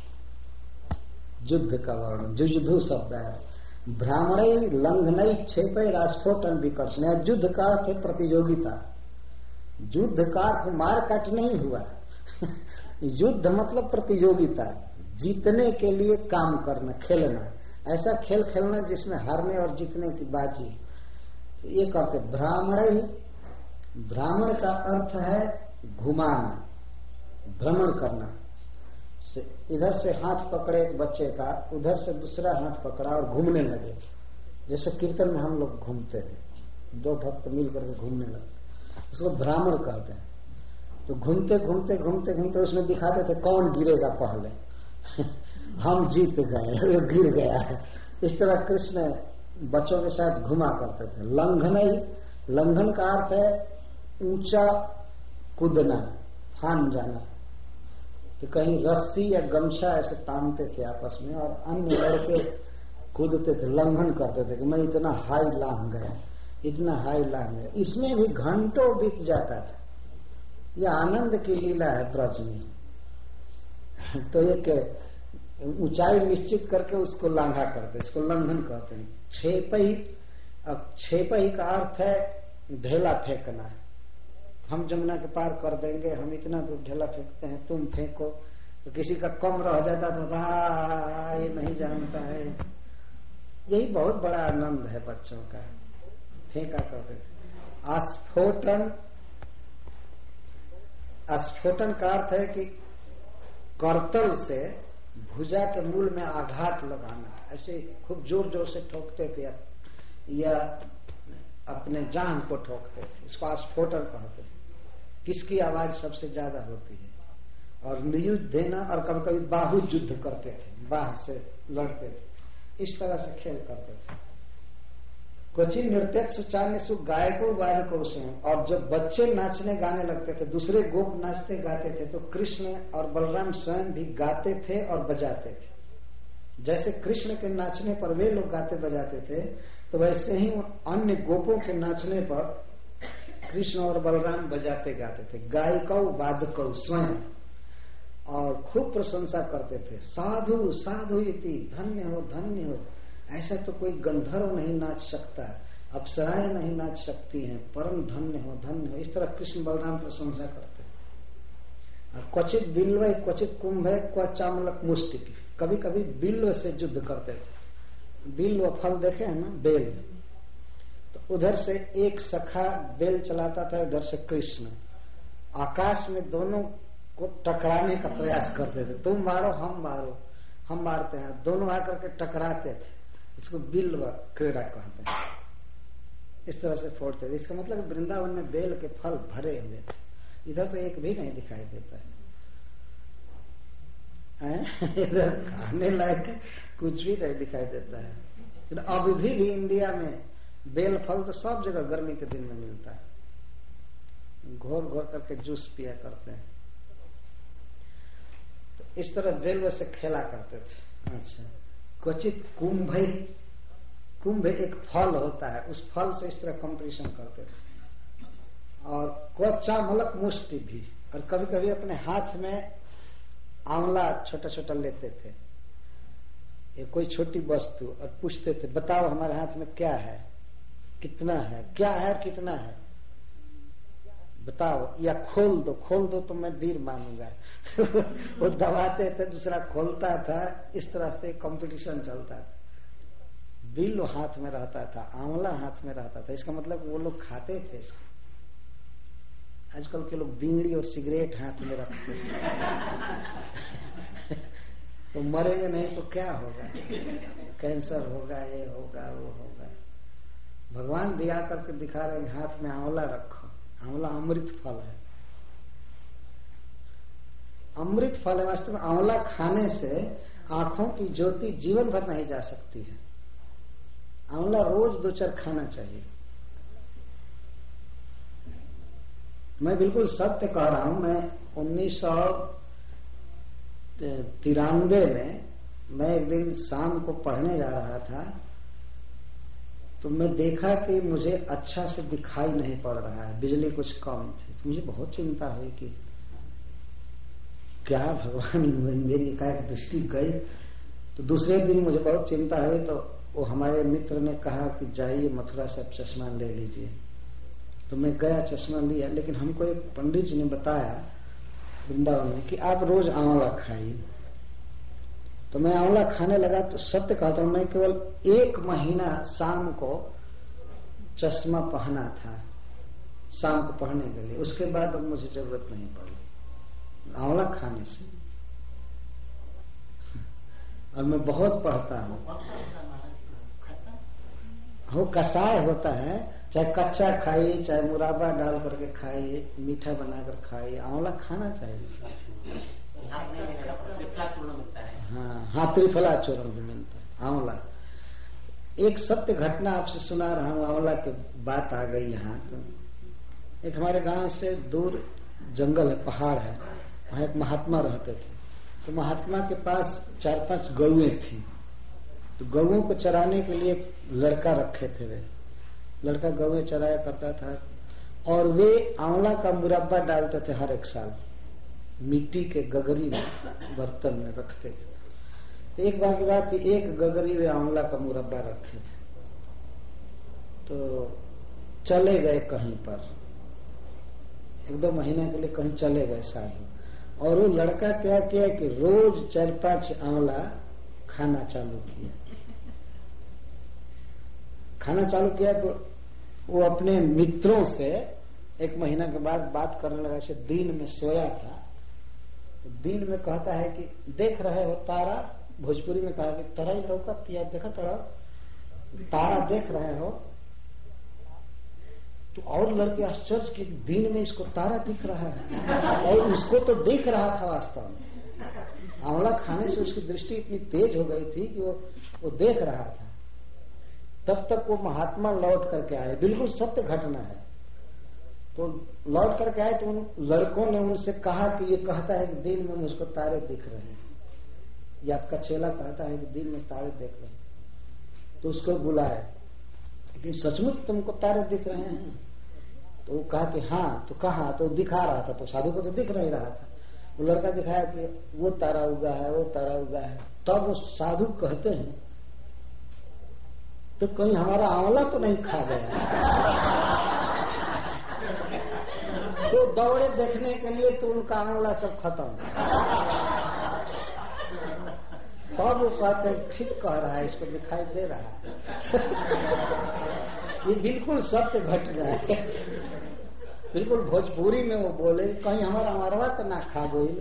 युद्ध का वर्णन, जुजुधु शब्द है, भ्रामण लंघन क्षेपय रास्फोटन विकर्षण। युद्ध का अर्थ है प्रतियोगिता। युद्ध का अर्थ मार काट नहीं हुआ। युद्ध मतलब प्रतियोगिता, जीतने के लिए काम करना, खेलना, ऐसा खेल खेलना जिसमें हारने और जीतने की बाजी। तो ये कहते भ्रामण। भ्रामण का अर्थ है घुमाना, भ्रमण करना। से इधर से हाथ पकड़े एक बच्चे का, उधर से दूसरा हाथ पकड़ा और घूमने लगे, जैसे कीर्तन में हम लोग घूमते हैं, दो भक्त मिलकर के घूमने लगे, उसको भ्रामण कहते हैं। तो घूमते घूमते घूमते घूमते उसमें दिखाते थे कौन गिरेगा पहले। हम जीत गए, वो गिर गया है। इस तरह कृष्ण बच्चों के साथ घुमा करते थे। लंघन ही, लंघन का अर्थ है ऊंचा कूदना, फान जाना। तो कहीं रस्सी या गमछा ऐसे तानते थे आपस में, और अन्य लड़के कूदते थे, लंघन करते थे कि मैं इतना हाई लांग गया, इतना हाई लांग गया। इसमें भी घंटों बीत जाता था। यह आनंद की लीला है ब्रज में। तो एक ऊंचाई निश्चित करके उसको लांघा करते, इसको लंघन कहते हैं। छेपई, अब छेपई का अर्थ है ढेला फेंकना है। हम जमुना के पार कर देंगे, हम इतना दूर ढेला फेंकते हैं, तुम फेंको। तो किसी का कम रह जाता था, ये नहीं जानता है। यही बहुत बड़ा आनंद है बच्चों का, फेंका करते थे। आस्फोटन, आस्फोटन का अर्थ है कि करतल से भुजा के मूल में आघात लगाना, ऐसे खूब जोर जोर से ठोकते थे या अपने जान को ठोकते थे, इसको आस्फोटन कहते थे। किसकी आवाज सबसे ज्यादा होती है, और नियुद्ध देना, और कभी कभी बाहु युद्ध करते थे, बाह से लड़ते थे, इस तरह से खेल करते थे। क्वचित नृत्य चाने सु गायको वादको से, और जब बच्चे नाचने गाने लगते थे, दूसरे गोप नाचते गाते थे, तो कृष्ण और बलराम स्वयं भी गाते थे और बजाते थे। जैसे कृष्ण के नाचने पर वे लोग गाते बजाते थे, तो वैसे ही अन्य गोपों के नाचने पर कृष्ण और बलराम बजाते गाते थे। गायिका वादक स्वयं, और खूब प्रशंसा करते थे। साधु साधु इति, धन्य हो धन्य हो, ऐसा तो कोई गंधर्व नहीं नाच सकता, अप्सराएं नहीं नाच सकती हैं, परम धन्य हो धन्य हो। इस तरह कृष्ण बलराम प्रशंसा करते हैं। और क्वचित बिल्व, क्वचित कुंभ है, क्वचामलक मुष्टिक, कभी कभी बिल्व से युद्ध करते थे। बिल्व फल देखे है ना, बेल, तो उधर से एक सखा बेल चलाता था, उधर से कृष्ण आकाश में दोनों को टकराने का प्रयास करते थे। तुम मारो हम मारो, हम मारते हैं, दोनों आकर के टकराते थे। इसको बिल्व क्रीड़ा कहते हैं। इस तरह से फोड़ते थे। इसका मतलब वृंदावन में बेल के फल भरे हुए थे, इधर तो एक भी नहीं दिखाई देता है। इधर खाने लायक कुछ भी नहीं दिखाई देता है। लेकिन अभी भी, भी इंडिया में बेल फल तो सब जगह गर्मी के दिन में मिलता है, घोर घोर करके जूस पिया करते हैं। तो इस तरह बेल वैसे खेला करते थे। अच्छा, क्वचित कुंभ, कुंभ एक फल होता है, उस फल से इस तरह कंपटीशन करते थे। और क्वचा मलक मुष्टि भी, और कभी कभी अपने हाथ में आंवला छोटा छोटा लेते थे, ये कोई छोटी वस्तु, और पूछते थे बताओ हमारे हाथ में क्या है, कितना है, क्या है कितना है बताओ, या खोल दो, खोल दो तो मैं वीर मानूंगा। वो दबाते थे, दूसरा खोलता था, इस तरह से कंपटीशन चलता था। बिल हाथ में रहता था, आंवला हाथ में रहता था, इसका मतलब वो लोग खाते थे इसको। आजकल के लोग बीड़ी और सिगरेट हाथ में रखते तो मरेंगे नहीं तो क्या होगा, कैंसर होगा, ये होगा, वो होगा। भगवान भी आकर के दिखा रहे हैं हाथ में आंवला रखो, आंवला अमृत फल है, अमृत फल है। वास्तव में आंवला खाने से आंखों की ज्योति जीवन भर नहीं जा सकती है। आंवला रोज दो चार खाना चाहिए। मैं बिल्कुल सत्य कह रहा हूं। मैं उन्नीस सौ तिरानवे में मैं एक दिन शाम को पढ़ने जा रहा था, तो मैं देखा कि मुझे अच्छा से दिखाई नहीं पड़ रहा है, बिजली कुछ कम थी। तो मुझे बहुत चिंता हुई कि क्या भगवान मेरी एकाएक दृष्टि गई। तो दूसरे दिन मुझे बहुत चिंता हुई, तो वो हमारे मित्र ने कहा कि जाइए मथुरा से आप चश्मा ले लीजिए। तो मैं गया, चश्मा लिया, लेकिन हमको एक पंडित जी ने बताया वृंदावन में कि आप रोज आंवला खाइए। तो मैं आंवला खाने लगा। तो सत्य कहता हूं, मैं केवल एक महीना शाम को चश्मा पहना था, शाम को पहनने के लिए। उसके बाद अब मुझे जरूरत नहीं पड़ी आंवला खाने से। और मैं बहुत पढ़ता हूँ। वो कसाय होता है, चाहे कच्चा खाइए, चाहे मुराबा डाल करके खाइए, मीठा बनाकर खाइए, आंवला खाना चाहिए। हाँ हाँ, त्रिफला चूर्ण भी मिलता है आंवला। एक सत्य घटना आपसे सुना रहा हूँ, आंवला की बात आ गई यहाँ। तो एक हमारे गांव से दूर जंगल है, पहाड़ है, वहाँ एक महात्मा रहते थे। तो महात्मा के पास चार पांच गौएं थी। तो गौओं को चराने के लिए लड़का रखे थे वे। लड़का गौएं चराया करता था, और वे आंवला का मुरब्बा डालते थे हर एक साल, मिट्टी के गगरी में बर्तन में रखते थे। एक बार की बात, एक गगरी वे आंवला का मुरब्बा रखे थे। तो चले गए कहीं पर, एक दो महीने के लिए कहीं चले गए साधु। और वो लड़का क्या किया कि रोज चार पांच आंवला खाना चालू किया। खाना चालू किया तो वो अपने मित्रों से एक महीना के बाद बात करने लगा। से दिन में सोया था, तो दिन में कहता है कि देख रहे हो तारा, भोजपुरी में कहा कि तारा ही लौकत या देखा तारा, तारा देख रहे हो। तो और लड़के आश्चर्य कि दिन में इसको तारा दिख रहा है, और उसको तो दिख रहा था वास्तव में। आंवला खाने से उसकी दृष्टि इतनी तेज हो गई थी कि वो वो देख रहा था। तब तक वो महात्मा लौट करके आए, बिल्कुल सत्य घटना है। तो लौट करके आए तो उन लड़कों ने उनसे कहा कि ये कहता है कि दिन में मुझको तारे दिख रहे हैं, ये आपका चेला कहता है कि दिन में तारे दिख रहे हैं। तो उसको बुलाए, लेकिन सचमुच तुमको तारे दिख रहे हैं? तो वो कहा कि हाँ। तो कहा? तो दिखा रहा था। तो साधु को तो दिख नहीं रहा था। वो लड़का दिखाया कि वो तारा उगा है, वो तारा उगा है। तब वो साधु कहते हैं तो कहीं हमारा आंवला तो नहीं खा गया? तो दौड़े देखने के लिए, तो उनका आंवला सब खत्म। तब वो कहते हैं ठीक कह रहा है, इसको दिखाई दे रहा है। ये बिल्कुल सत्य घटना है। बिल्कुल भोजपुरी में वो बोले कहीं हमारा अमरवा तो ना खा गई,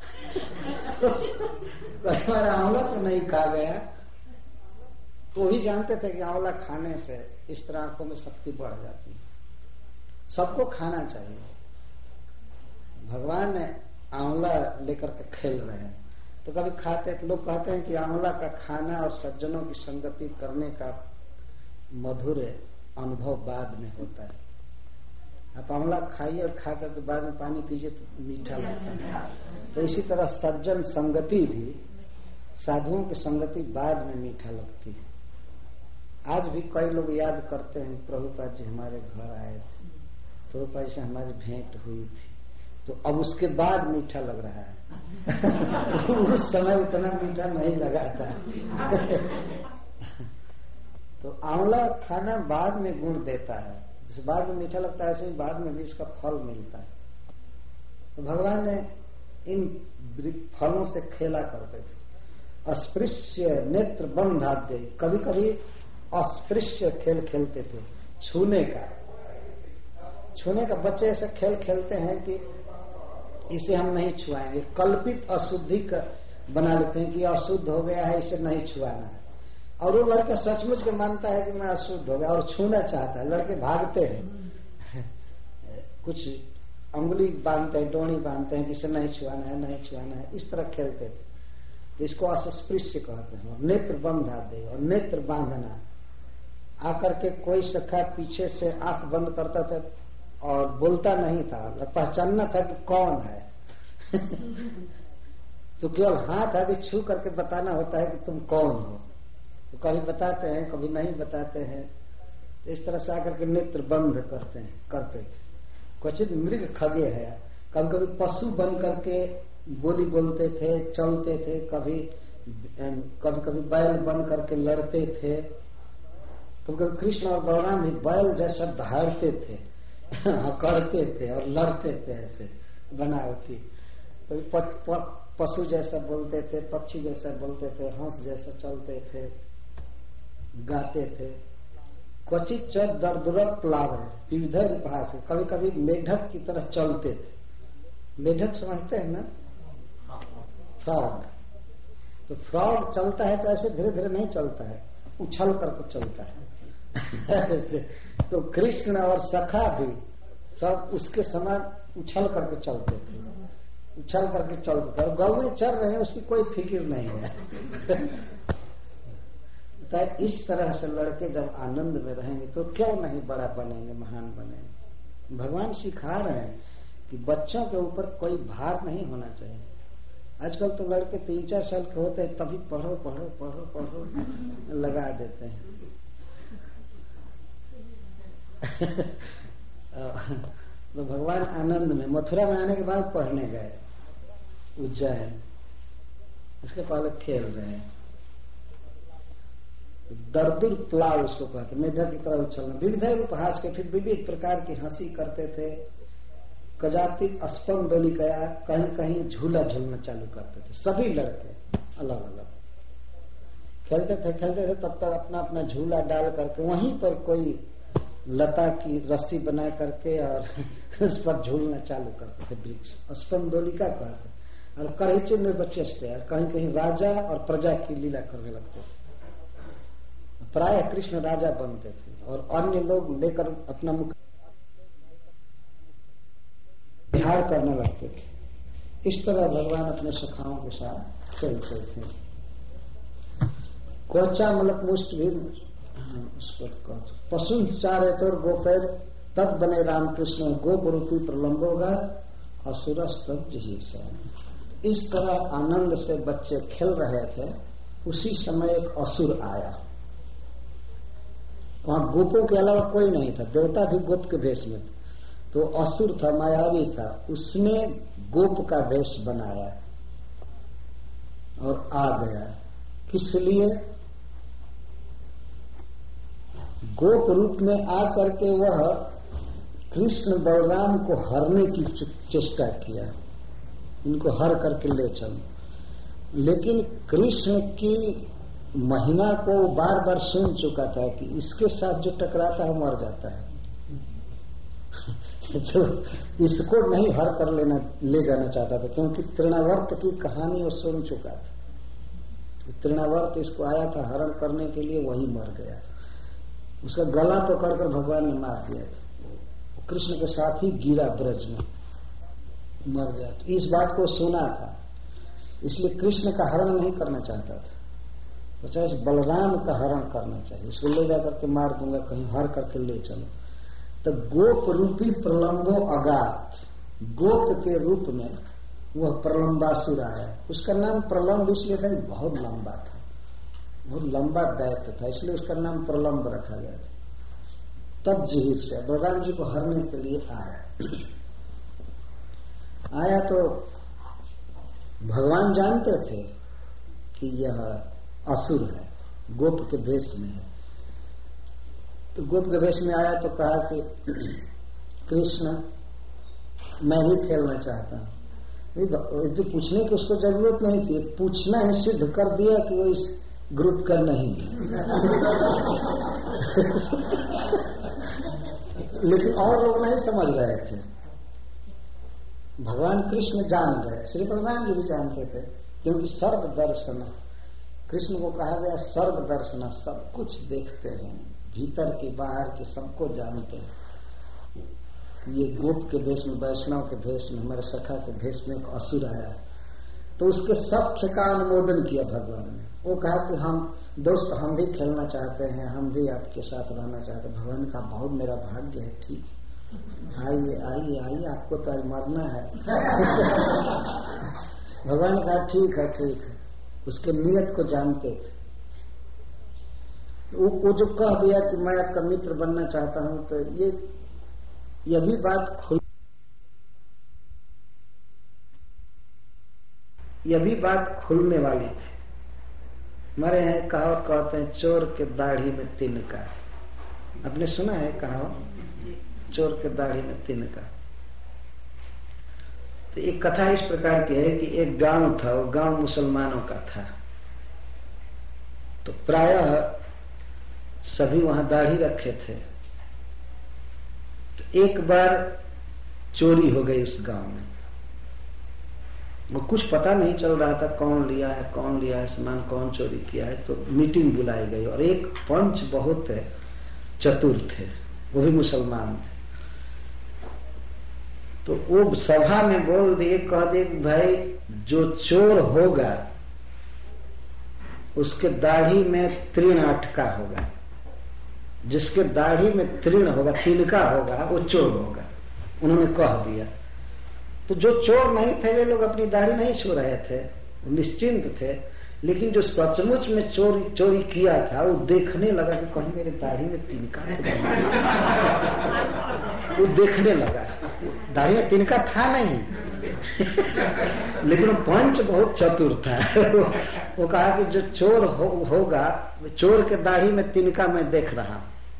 कहीं हमारा आंवला तो नहीं खा गया। तो ही जानते थे कि आंवला खाने से इस तरह आंखों में शक्ति बढ़ जाती है। सबको खाना चाहिए। भगवान ने आंवला लेकर के खेल रहे हैं। तो कभी खाते तो लोग कहते हैं कि आंवला का खाना और सज्जनों की संगति करने का मधुर अनुभव बाद में होता है। आप आंवला खाइए और खाकर के बाद में पानी पीजिए तो मीठा लगता है। तो इसी तरह सज्जन संगति भी, साधुओं की संगति बाद में मीठा लगती है। आज भी कई लोग याद करते हैं प्रभुपाद जी हमारे घर आए थे, प्रभुपाद से हमारी भेंट हुई थी, तो अब उसके बाद मीठा लग रहा है। उस समय इतना मीठा नहीं लगा था। तो आंवला खाना बाद में गुण देता है, जैसे बाद में मीठा लगता है ऐसे ही बाद में भी इसका फल मिलता है। तो भगवान ने इन फलों से खेला करते थे। अस्पृश्य नेत्र बंधाद्य, कभी कभी अस्पृश्य खेल खेलते थे, छूने का छूने का बच्चे ऐसे खेल खेलते हैं कि इसे हम नहीं छुआएंगे, कल्पित अशुद्धि का बना लेते हैं कि अशुद्ध हो गया है, इसे नहीं छुआना है। और वो लड़का सचमुच के मानता है कि मैं अशुद्ध हो गया और छूना चाहता है। लड़के भागते हैं, कुछ अंगुली बांधते हैं, डोरी बांधते हैं कि इसे नहीं छुआना है, नहीं छुआना है, इस तरह खेलते थे। तो इसको अस्पृश्य कहते हैं। और नेत्र बंधा दे, और नेत्र बांधना, आकर के कोई सखा पीछे से आंख बंद करता था और बोलता नहीं था, पहचानना था कि कौन है। तो केवल हाथ आदि छू करके बताना होता है कि तुम कौन हो। तो कभी बताते हैं, कभी नहीं बताते हैं। तो इस तरह से आकर के नेत्र बंद करते हैं करते थे। क्वचित मृग खगे है, कभी कभी पशु बन करके बोली बोलते थे, चलते थे, कभी कभी कभी बैल बन करके लड़ते थे। कभी कभी कृष्ण और बलराम भी बैल जैसा दहाड़ते थे, करते थे और लड़ते थे ऐसे बनावटी। कभी पशु जैसा बोलते थे, पक्षी जैसा बोलते थे, हंस जैसा चलते थे, गाते थे। क्वचित च दर्दुरक प्लाव है, विविध उपहास है, कभी कभी मेढक की तरह चलते थे। मेढक समझते हैं ना, फ्रॉग। तो फ्रॉग चलता है तो ऐसे धीरे धीरे नहीं चलता है, उछल करके चलता है। तो कृष्ण और सखा भी सब उसके समान उछल करके चलते थे, उछल करके चलते थे। और गौ में चल रहे हैं, उसकी कोई फिक्र नहीं है। तो इस तरह से लड़के जब आनंद में रहेंगे तो क्यों नहीं बड़ा बनेंगे, महान बनेंगे। भगवान सिखा रहे हैं कि बच्चों के ऊपर कोई भार नहीं होना चाहिए। आजकल तो लड़के तीन चार साल के होते हैं तभी पढ़ो पढ़ो पढ़ो पढ़ो लगा देते हैं। तो भगवान आनंद में मथुरा में आने के बाद पढ़ने गए उज्जैन, इसके पहले खेल रहे हैं। दर्दुर प्लाव उसको कहते, मेढक की तरह उछलना। विविध उपहास के, फिर विविध प्रकार की हंसी करते थे। कजाति स्पंदोलिकया, कहीं कहीं झूला झूलना चालू करते थे। सभी लड़के अलग अलग खेलते थे खेलते थे तब तक अपना अपना झूला डाल करके वहीं पर कोई लता की रस्सी बना करके और उस पर झूलना चालू करते थे। वृक्ष स्पंदोलिका कहते। और कहीं चिन्ह बच्चे थे, कहीं कहीं राजा और प्रजा की लीला करने लगते थे। प्राय कृष्ण राजा बनते थे और अन्य लोग लेकर अपना मुख विहार करने लगते थे। इस तरह भगवान अपने सखाओं के साथ खेलते थे। कोचा मलक मुष्ट भी पशु चारे तो गोपेर तब बने रामकृष्ण गोप रूपी प्रलंबोगा असुरस्तज। इस तरह आनंद से बच्चे खेल रहे थे। उसी समय एक असुर आया। वहां गोपों के अलावा कोई नहीं था, देवता भी गोप के भेष में थे। तो असुर था, मायावी था, उसने गोप का वेश बनाया और आ गया। किस लिए? गोप रूप में आकर के वह कृष्ण बलराम को हरने की चेष्टा किया, इनको हर करके ले चल। लेकिन कृष्ण की महिमा को बार बार सुन चुका था कि इसके साथ जो टकराता है मर जाता है। जो इसको नहीं हर कर लेना ले जाना चाहता था, क्योंकि तृणावर्त की कहानी वो सुन चुका था। तृणावर्त इसको आया था हरण करने के लिए, वही मर गया। उसका गला पकड़कर भगवान ने मार दिया था। कृष्ण के साथ ही गिरा ब्रज में, मर गया। तो इस बात को सुना था। इसलिए कृष्ण का हरण नहीं करना चाहता था। तो चाहे बलराम का हरण करना चाहिए, इसको ले जाकर के मार दूंगा, कहीं हर करके ले चलो। तो गोप रूपी प्रलंबो अगात, गोप के रूप में वह प्रलंबासुर आया। उसका नाम प्रलंब इसलिए था, बहुत लंबा था, बहुत लंबा दैत्य था, इसलिए उसका नाम प्रलंब रखा गया था। तब जहीर से बलराम जी को हरने के लिए आया। आया तो भगवान जानते थे कि यह असुर है, गोप के वेश में है। तो गोप के वेश में आया तो कहा कि कृष्ण मैं भी खेलना चाहता हूं। तो पूछने की उसको जरूरत नहीं थी, पूछना ही सिद्ध कर दिया कि वो इस ग्रुप का नहीं लेकिन और लोग नहीं समझ रहे थे। भगवान कृष्ण जान गए, श्री बलराम जी भी जानते थे, क्योंकि सर्व दर्शन कृष्ण को कहा गया, सर्व दर्शन, सब कुछ देखते हैं, भीतर के बाहर के सबको जानते हैं। ये गोप के भेष में, वैष्णव के भेष में, हमारे सखा के भेष में एक असुर आया, तो उसके सख्य का अनुमोदन किया भगवान ने। वो कहा कि हम दोस्त हम भी खेलना चाहते हैं, हम भी आपके साथ रहना चाहते हैं। भगवान का बहुत मेरा भाग्य है, ठीक है, आइए आइए आइए, आपको तो आज मरना है भगवान ने कहा ठीक है ठीक है, उसके नियत को जानते थे। वो, वो जो कह दिया कि मैं आपका मित्र बनना चाहता हूं, तो ये यह भी बात खुल यह भी बात खुलने वाली थी। हमारे यहाँ कहावत कहते हैं, चोर के दाढ़ी में तिनका। आपने सुना है कहावत, चोर के दाढ़ी में तिनका। तो एक कथा इस प्रकार की है कि एक गांव था, वो गांव मुसलमानों का था। तो प्रायः सभी वहां दाढ़ी रखे थे। तो एक बार चोरी हो गई उस गांव में। वो कुछ पता नहीं चल रहा था कौन लिया है कौन लिया है सामान, कौन चोरी किया है। तो मीटिंग बुलाई गई और एक पंच बहुत चतुर थे, वो भी मुसलमान थे। तो वो सभा में बोल दिए, कह दिए भाई जो चोर होगा उसके दाढ़ी में तृण अटका होगा, जिसके दाढ़ी में तृण होगा, तिनका होगा, वो चोर होगा। उन्होंने कह दिया। तो जो चोर नहीं थे वे लोग अपनी दाढ़ी नहीं छू रहे थे, निश्चिंत थे। लेकिन जो सचमुच में चोरी चोरी किया था, वो देखने लगा कि कहीं मेरे दाढ़ी में तिनका वो देखने लगा, दाढ़ी में तिनका था नहीं लेकिन वो पंच बहुत चतुर था वो, वो कहा कि जो चोर हो, होगा, चोर के दाढ़ी में तिनका मैं देख रहा।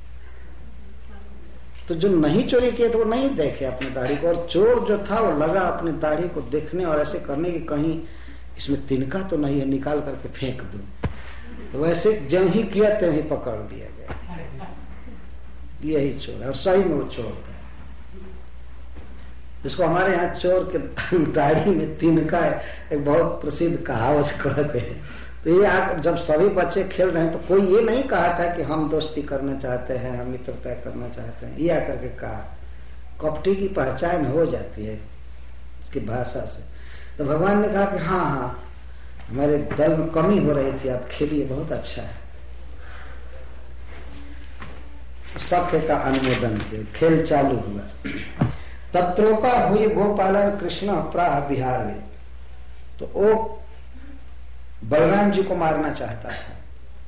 तो जो नहीं चोरी किए तो वो नहीं देखे अपनी दाढ़ी को, और चोर जो था वो लगा अपनी दाढ़ी को देखने और ऐसे करने की कहीं इसमें तिनका तो नहीं है, निकाल करके फेंक दूं। तो वैसे जब ही किया तब ही पकड़ लिया गया, यही चोर है। और सही में वो चोर था। इसको हमारे यहाँ चोर के दाढ़ी में तिनका है, एक बहुत प्रसिद्ध कहावत कहते हैं। तो ये जब सभी बच्चे खेल रहे हैं तो कोई ये नहीं कहा था कि हम दोस्ती करना चाहते हैं, हम मित्रता करना चाहते हैं, ये आकर के कहा। कपटी की पहचान हो जाती है इसकी भाषा से। तो भगवान ने कहा कि हाँ हाँ हमारे दल में कमी हो रही थी, आप खेलिए, बहुत अच्छा है। सख्य का अनुमोदन किया, खेल चालू हुआ। तत्रोपा हुई गोपालन कृष्ण प्राह बिहार में। तो वो बलराम जी को मारना चाहता था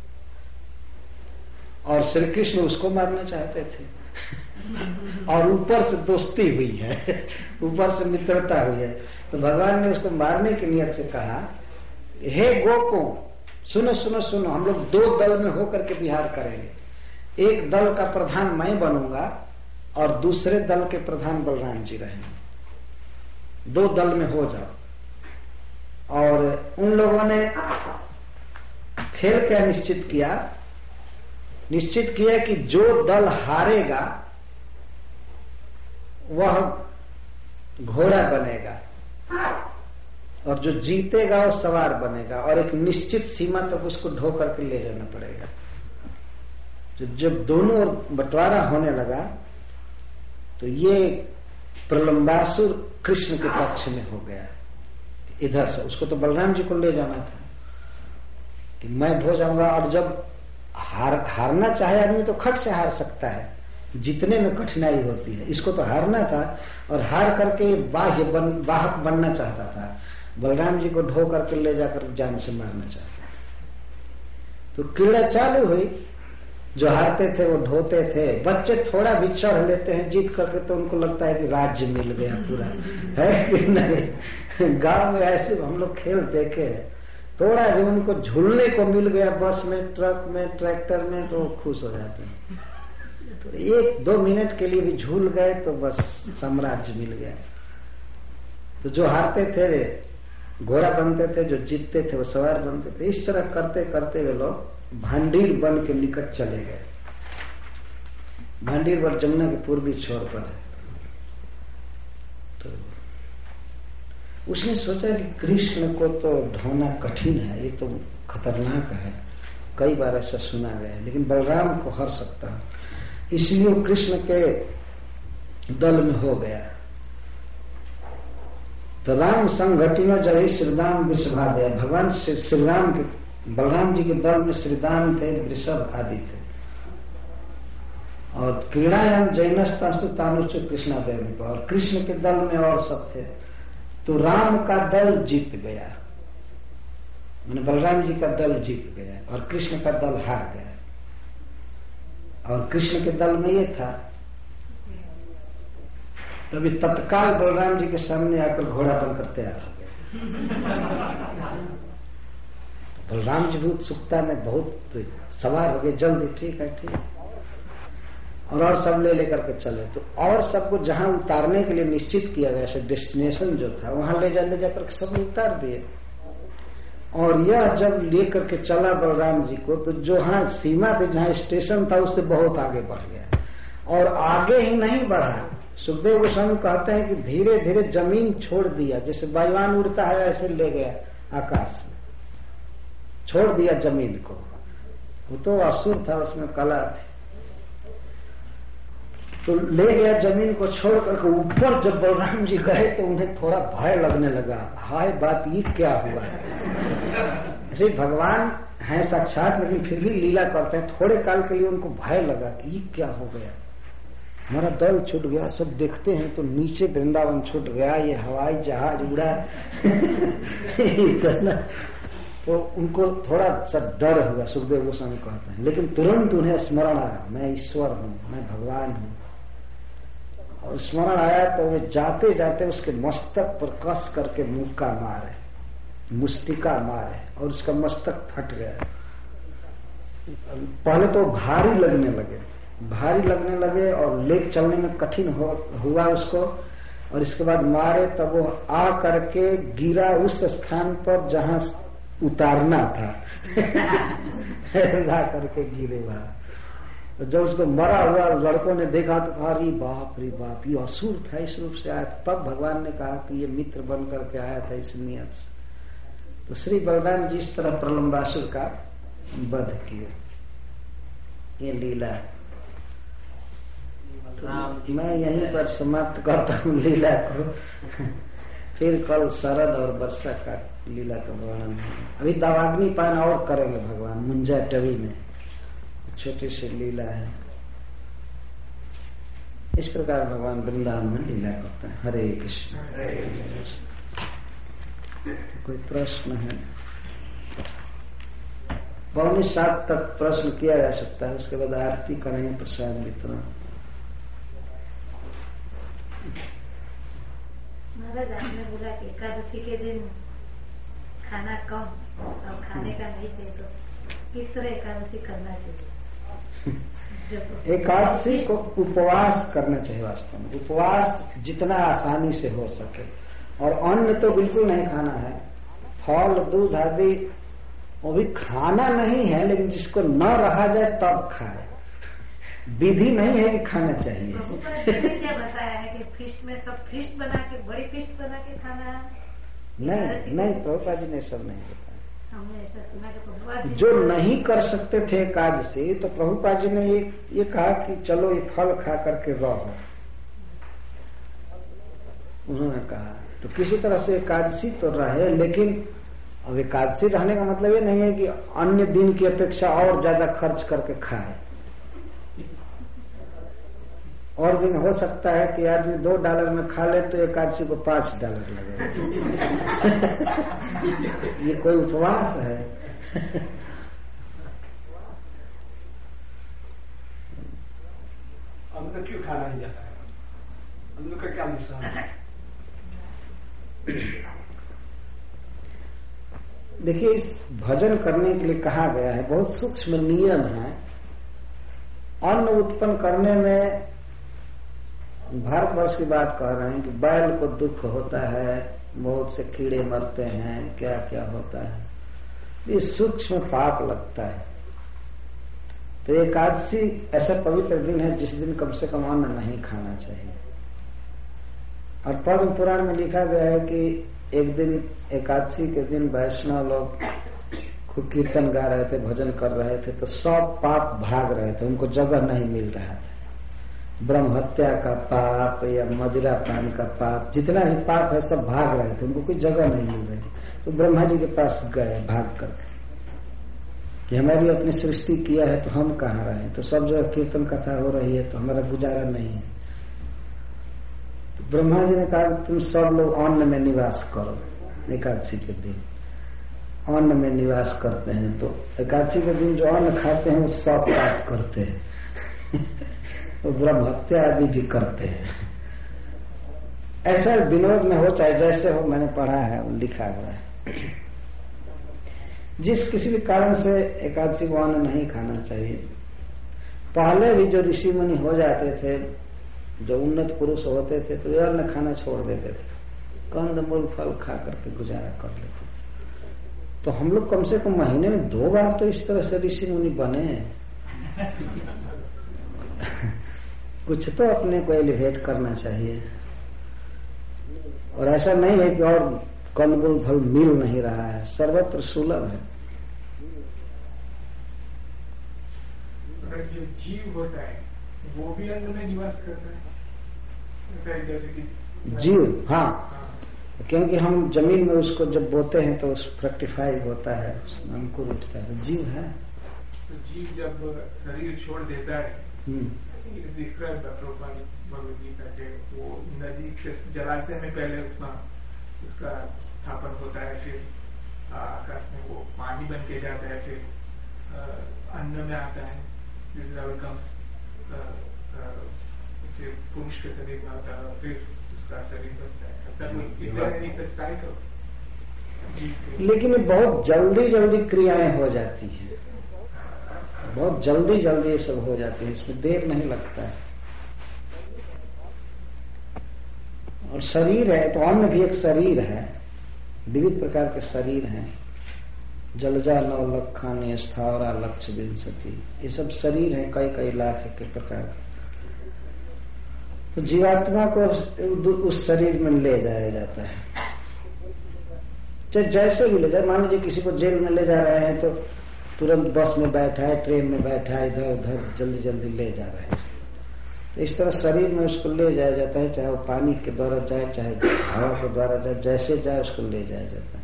और श्री कृष्ण उसको मारना चाहते थे और ऊपर से दोस्ती हुई है, ऊपर से मित्रता हुई है। तो भगवान ने उसको मारने की नियत से कहा, हे गोपो सुनो सुनो सुनो, हम लोग दो दल में होकर के विहार करेंगे। एक दल का प्रधान मैं बनूंगा और दूसरे दल के प्रधान बलराम जी रहेंगे। दो दल में हो जाओ। और उन लोगों ने खेल क्या निश्चित किया, निश्चित किया कि जो दल हारेगा वह घोड़ा बनेगा और जो जीतेगा वो सवार बनेगा, और एक निश्चित सीमा तक उसको ढो करके ले जाना पड़ेगा। जब दोनों बंटवारा होने लगा तो ये प्रलंबासुर कृष्ण के पक्ष में हो गया। इधर से, उसको तो बलराम जी को ले जाना था कि मैं ढो जाऊंगा। और जब हार हारना चाहे आदमी तो खट से हार सकता है, जितने में कठिनाई होती है। इसको तो हारना था और हार करके बाह्य बन, वाहक बनना चाहता था। बलराम जी को ढो करके ले जाकर जान से मारना चाहता था। तो क्रीड़ा चालू हुई। जो हारते थे वो ढोते थे। बच्चे थोड़ा भी चढ़ लेते हैं जीत करके तो उनको लगता है कि राज्य मिल गया पूरा, है कि नहीं। गांव में ऐसे हम लोग खेल देखे हैं। थोड़ा भी उनको झूलने को मिल गया बस में, ट्रक में, ट्रैक्टर में, तो खुश हो जाते हैं। तो एक दो मिनट के लिए भी झूल गए तो बस साम्राज्य मिल गया। तो जो हारते थे वे घोड़ा बनते थे, जो जीतते थे वो सवार बनते थे। इस तरह करते करते वे लोग भांडीर वन के निकट चले गए। भांडीर वन जमुना के पूर्वी छोर पर है। तो उसने सोचा कि कृष्ण को तो ढोना कठिन है, ये तो खतरनाक है, कई बार ऐसा सुना गया है, लेकिन बलराम को हर सकता है। इसलिए वो कृष्ण के दल में हो गया। तो राम संघटिनो जय श्रीराम विषभा गया। भगवान श्री राम के बलराम जी के दल में श्रीराम थे, वृषभ आदि थे। और क्रीड़ायाम जैनस्तु तानुच कृष्णा देव, और कृष्ण के दल में और सब थे। तो राम का दल जीत गया, मैंने बलराम जी का दल जीत गया और कृष्ण का दल हार गया। और कृष्ण के दल में ये था, तभी तत्काल बलराम जी के सामने आकर घोड़ा बनकर तैयार हो गया। बलराम जी भी उत्सुकता में बहुत सवार हो गए, जल्दी ठीक है ठीक, और और सब ले लेकर के चले। तो और सबको जहां उतारने के लिए निश्चित किया गया, ऐसे डेस्टिनेशन जो था वहां ले जा ले जाकर के सब उतार दिए। और यह जब लेकर के चला बलराम जी को, तो जो हाँ सीमा पे जहां स्टेशन था उससे बहुत आगे बढ़ गया। और आगे ही नहीं बढ़ा, सुखदेव गोस्वामी कहते हैं कि धीरे धीरे जमीन छोड़ दिया, जैसे वायुयान उड़ता है ऐसे ले गया आकाश में, छोड़ दिया जमीन को। वो तो असुर था, उसमें कला थी, तो ले गया जमीन को छोड़ करके ऊपर। जब बलराम जी गए तो उन्हें थोड़ा भय लगने लगा, हाय बात ये क्या हुआ है। ऐसे भगवान हैं साक्षात, लेकिन फिर भी लीला करते हैं। थोड़े काल के लिए उनको भय लगा कि ये क्या हो गया, हमारा दल छूट गया। सब देखते हैं तो नीचे वृंदावन छूट गया, ये हवाई जहाज उड़ा। तो उनको थोड़ा सा डर हुआ, सुखदेव गोस्वामी कहते हैं। लेकिन तुरंत उन्हें स्मरण आया, मैं ईश्वर हूँ, मैं भगवान हूँ। और स्मरण आया तो वे जाते जाते उसके मस्तक पर कस करके मुक्का मारे, मुस्तिका मारे, और उसका मस्तक फट गया। पहले तो भारी लगने लगे, भारी लगने लगे और लेक चलने में कठिन हो, हुआ उसको। और इसके बाद मारे तब वो आ करके गिरा उस स्थान पर जहां उतारना था। ला करके गिरे वहां। तो जब उसको मरा हुआ लड़कों ने देखा तो कहा, अरे बाप रे बाप, ये असुर था, इस रूप से आया था। तब भगवान ने कहा कि ये मित्र बन करके आया था इस नियत से। तो श्री बलराम जी इस तरह प्रलंबासुर का वध किए। ये लीला। तो मैं यहीं पर समाप्त करता हूँ लीला को। फिर कल शरद और वर्षा का लीला का वर्णन है। अभी दावाग्नि पान और करेंगे भगवान मुंजा टवी में, छोटी सी लीला है। इस प्रकार भगवान वृंदावन में लीला करते हैं। हरे कृष्ण। कोई प्रश्न है? पौने सात तक प्रश्न किया जा सकता है, उसके बाद आरती करेंगे, प्रसाद वितरण। महाराज आपने बोला कि एकादशी के दिन खाना कम और खाने का नहीं चाहिए, तो किस तरह एकादशी करना चाहिए? एकादशी को उपवास करना चाहिए। वास्तव में उपवास जितना आसानी से हो सके, और अन्न तो बिल्कुल नहीं खाना है। फल दूध आदि वो भी खाना नहीं है, लेकिन जिसको न रहा जाए तब खाए। विधि नहीं है कि खाना चाहिए। क्या बताया है कि फिश में सब फिश बना के, बड़ी फिश बना के खाना है? नहीं नहीं, प्रभुपाद जी ने सब नहीं बताया। हमने ऐसा सुना कि प्रभुपाद जो नहीं कर सकते थे एकादशी, तो प्रभुपाद जी ने ये, ये कहा कि चलो ये फल खा करके रहो। उन्होंने कहा। तो किसी तरह से एकादशी तो रहे, लेकिन अब एकादशी रहने का मतलब ये नहीं है कि अन्य दिन की अपेक्षा और ज्यादा खर्च करके खाए। और दिन हो सकता है कि आदमी दो डॉलर में खा ले तो एकादशी को पांच डॉलर लगे। ये कोई उपवास है? अन्न क्यों खाना नहीं जाता है? अन्न का क्या निशान है? देखिए, इस भजन करने के लिए कहा गया है, बहुत सूक्ष्म नियम है। अन्न उत्पन्न करने में भारतवर्ष की बात कह रहे हैं कि बैल को दुख होता है, बहुत से कीड़े मरते हैं, क्या क्या होता है, ये सूक्ष्म पाप लगता है। तो एकादशी ऐसा पवित्र दिन है जिस दिन कम से कम अन्न नहीं खाना चाहिए। और पद्म पुराण में लिखा गया है कि एक दिन एकादशी के दिन वैष्णव लोग खूब कीर्तन गा रहे थे, भजन कर रहे थे, तो सब पाप भाग रहे थे, उनको जगह नहीं मिल रहा था। ब्रह्म हत्या का पाप या मदिरा पान का पाप, जितना भी पाप है सब भाग रहे थे, उनको कोई जगह नहीं मिल रही। तो ब्रह्मा जी के पास गए भाग कर कि हमारी अपनी सृष्टि किया है तो हम कहाँ रहे, तो सब जो कीर्तन कथा हो रही है तो हमारा गुजारा नहीं है। तो ब्रह्मा जी ने कहा तुम सब लोग अन्न में निवास करो। एकादशी के दिन अन्न में निवास करते हैं, तो एकादशी के दिन जो अन्न खाते हैं वो सब पाप करते हैं तो ब्रह्म हत्या आदि भी करते हैं। ऐसा विनोद में हो चाहे जैसे हो, मैंने पढ़ा है, लिखा हुआ है। जिस किसी भी कारण से एकादशी को अन्न नहीं खाना चाहिए। पहले भी जो ऋषि मुनि हो जाते थे, जो उन्नत पुरुष होते थे, तो अन्न खाना छोड़ देते थे, कंद मूल फल खा करके गुजारा कर लेते थे। तो हम लोग कम से कम महीने में दो बार तो इस तरह से ऋषि मुनि बने कुछ तो अपने को एलिवेट करना चाहिए। और ऐसा नहीं है कि और कंदमूल फल मिल नहीं रहा है, सर्वत्र सुलभ है। अगर जो जीव होता है वो भी अन्न में निवास करता है, जैसे कि जीव, हाँ, क्योंकि हम जमीन में उसको जब बोते हैं तो फ्रक्टिफाई होता है, अंकुर उठता है, तो जीव है। तो जीव जब शरीर छोड़ देता है, दिख रहा है भगवद गीता के, वो नदी के जलाशय में पहले उसका उसका स्थापन होता है, फिर आकाश में वो पानी बन के जाता है, फिर अन्न में आता है, फिर पुरुष के शरीर में आता है, फिर उसका शरीर बनता है। लेकिन ये बहुत जल्दी जल्दी क्रियाएं हो जाती है, बहुत जल्दी जल्दी ये सब हो जाती है, इसमें देर नहीं लगता है। और शरीर है तो अन्न भी एक शरीर है, विविध प्रकार के शरीर हैं। जलजा नौ लक्षानी स्थावरा लक्ष्य विंशति, ये सब शरीर हैं कई कई लाख के प्रकार के। तो जीवात्मा को उस शरीर में ले जाया जाता है, चाहे जैसे भी ले जाए। मान लीजिए किसी को जेल में ले जा रहे हैं तो तुरंत बस में बैठा है, ट्रेन में बैठा है, इधर उधर जल्दी जल्दी ले जा रहे हैं। तो इस तरह शरीर में उसको ले जाया जाता है, चाहे वो पानी के द्वारा जाए, चाहे हवा के द्वारा जाए, जैसे जाए उसको ले जाया जाता है।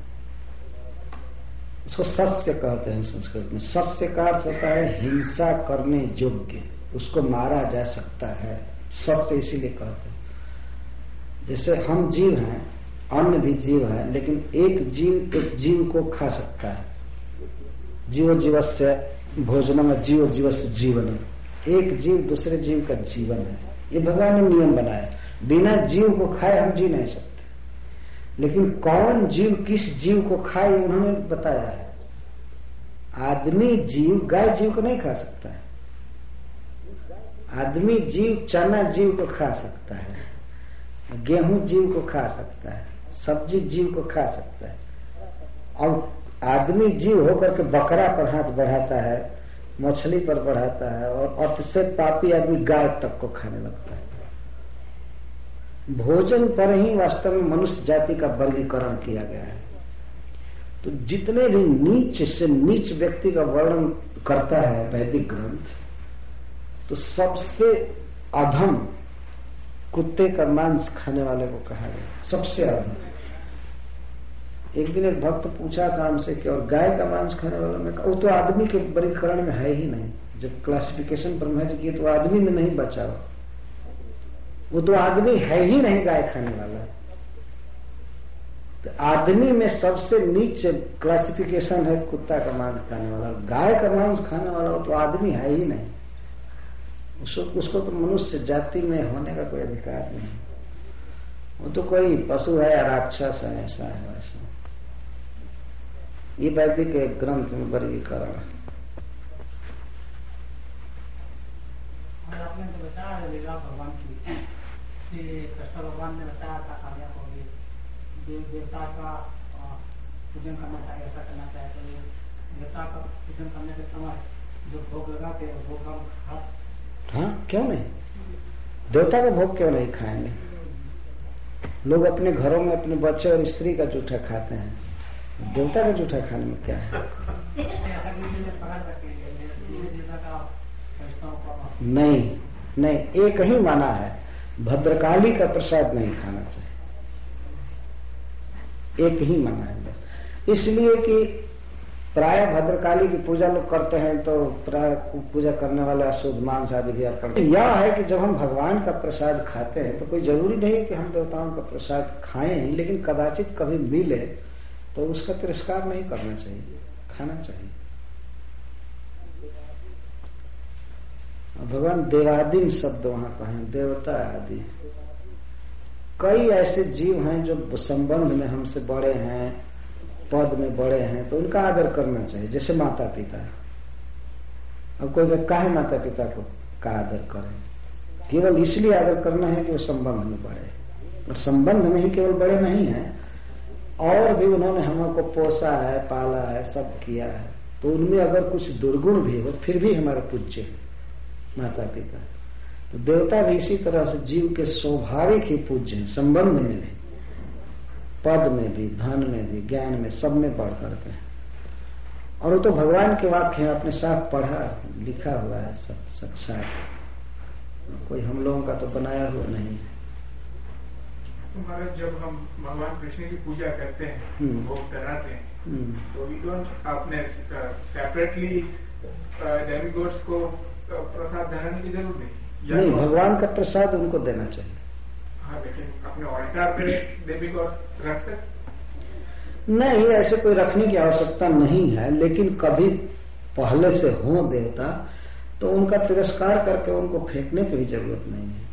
उसको सस्य कहते हैं संस्कृत में। सस्य का अर्थ होता है हिंसा करने योग्य, उसको मारा जा सकता है, सस्य इसीलिए कहते हैं। जैसे हम जीव हैं, अन्न भी जीव है, लेकिन एक जीव एक जीव को खा सकता है। जीव जीवस्य भोजनम, जीव जीवस्य जीवन, एक जीव दूसरे जीव का जीवन है, ये भगवान ने नियम बनाया। बिना जीव को खाए हम जी नहीं सकते, लेकिन कौन जीव किस जीव को खाए उन्होंने बताया है। आदमी जीव गाय जीव को नहीं खा सकता है, आदमी जीव चना जीव को खा सकता है, गेहूं जीव को खा सकता है, सब्जी जीव को खा सकता है। और आदमी जीव होकर के बकरा पर हाथ बढ़ाता है, मछली पर बढ़ाता है, और अतिशय पापी आदमी गाय तक को खाने लगता है। भोजन पर ही वास्तव में मनुष्य जाति का वर्गीकरण किया गया है। तो जितने भी नीच से नीच व्यक्ति का वर्णन करता है वैदिक ग्रंथ, तो सबसे अधम कुत्ते का मांस खाने वाले को कहा गया सबसे अधिक। एक दिन एक भक्त पूछा था हमसे कि और गाय का मांस खाने वाला में, वो तो आदमी के वर्गीकरण में है ही नहीं। जब क्लासिफिकेशन ब्रह्मा जी की तो आदमी में नहीं बचा, वो तो आदमी है ही नहीं गाय खाने वाला। तो आदमी में सबसे नीचे क्लासिफिकेशन है कुत्ता का मांस खाने वाला, गाय का मांस खाने वाला वो तो आदमी है ही नहीं। उसको उसको तो मनुष्य जाति में होने का कोई अधिकार नहीं, वो तो कोई पशु है या राक्षस है, ऐसा है वैसा। ये वैदिक एक ग्रंथ में वर्गीकरण है। आपने तो बताया लीला भगवान की, कृष्ण भगवान ने बताया था कालिया को भी देव देवता का पूजन करना चाहिए, ऐसा करना चाहिए। तो देवता का पूजन करने के समय जो भोग लगाते हैं भोग हम खा। हाँ, क्यों नहीं? देवता का भोग क्यों नहीं खाएंगे? लोग अपने घरों में अपने बच्चे और स्त्री का जूठा खाते हैं, देवता का जूठा खाने में क्या है? नहीं नहीं, एक ही माना है, भद्रकाली का प्रसाद नहीं खाना चाहिए, एक ही माना है बस। इसलिए कि प्राय भद्रकाली की पूजा लोग करते हैं तो प्राय पूजा करने वाले अशुद्ध मांस आदि भी अर्पण। यह है कि जब हम भगवान का प्रसाद खाते हैं तो कोई जरूरी नहीं है कि हम देवताओं का प्रसाद खाएं ही, लेकिन कदाचित कभी मिले तो उसका तिरस्कार नहीं करना चाहिए, खाना चाहिए। भगवान देवादीन शब्द वहां कहें, देवता आदि। कई ऐसे जीव हैं जो संबंध में हमसे बड़े हैं, पद में बड़े हैं, तो उनका आदर करना चाहिए, जैसे माता पिता। अब कोई काहे माता पिता को का आदर करें? केवल इसलिए आदर करना है कि वो संबंध में बड़े, और संबंध में ही केवल बड़े नहीं है, और भी उन्होंने हमको पोसा है, पाला है, सब किया है, तो उनमें अगर कुछ दुर्गुण भी हो फिर भी हमारा पूज्य है माता पिता। तो देवता भी इसी तरह से जीव के स्वाभाविक ही पूज्य है, संबंध में भी, पद में भी, धन में भी, ज्ञान में, सब में बढ़ करके हैं। और वो तो भगवान के वाक्य हैं, आपने साफ पढ़ा लिखा हुआ है सब साक्षात, कोई हम लोगों का तो बनाया हुआ नहीं है। तुम्हारा जब हम भगवान कृष्ण की पूजा करते हैं, भोग कराते हैं, तो वी डोंट अपने सेपरेटली डेमिगॉड्स को प्रसाद देने की जरूरत नहीं। नहीं, भगवान का प्रसाद उनको देना चाहिए। हाँ, लेकिन अपने ऑल्टार पे डेमिगॉड्स रख सकते नहीं, ऐसे कोई रखने की आवश्यकता नहीं है, लेकिन कभी पहले से हो देवता तो उनका तिरस्कार करके उनको फेंकने की भी जरूरत नहीं है।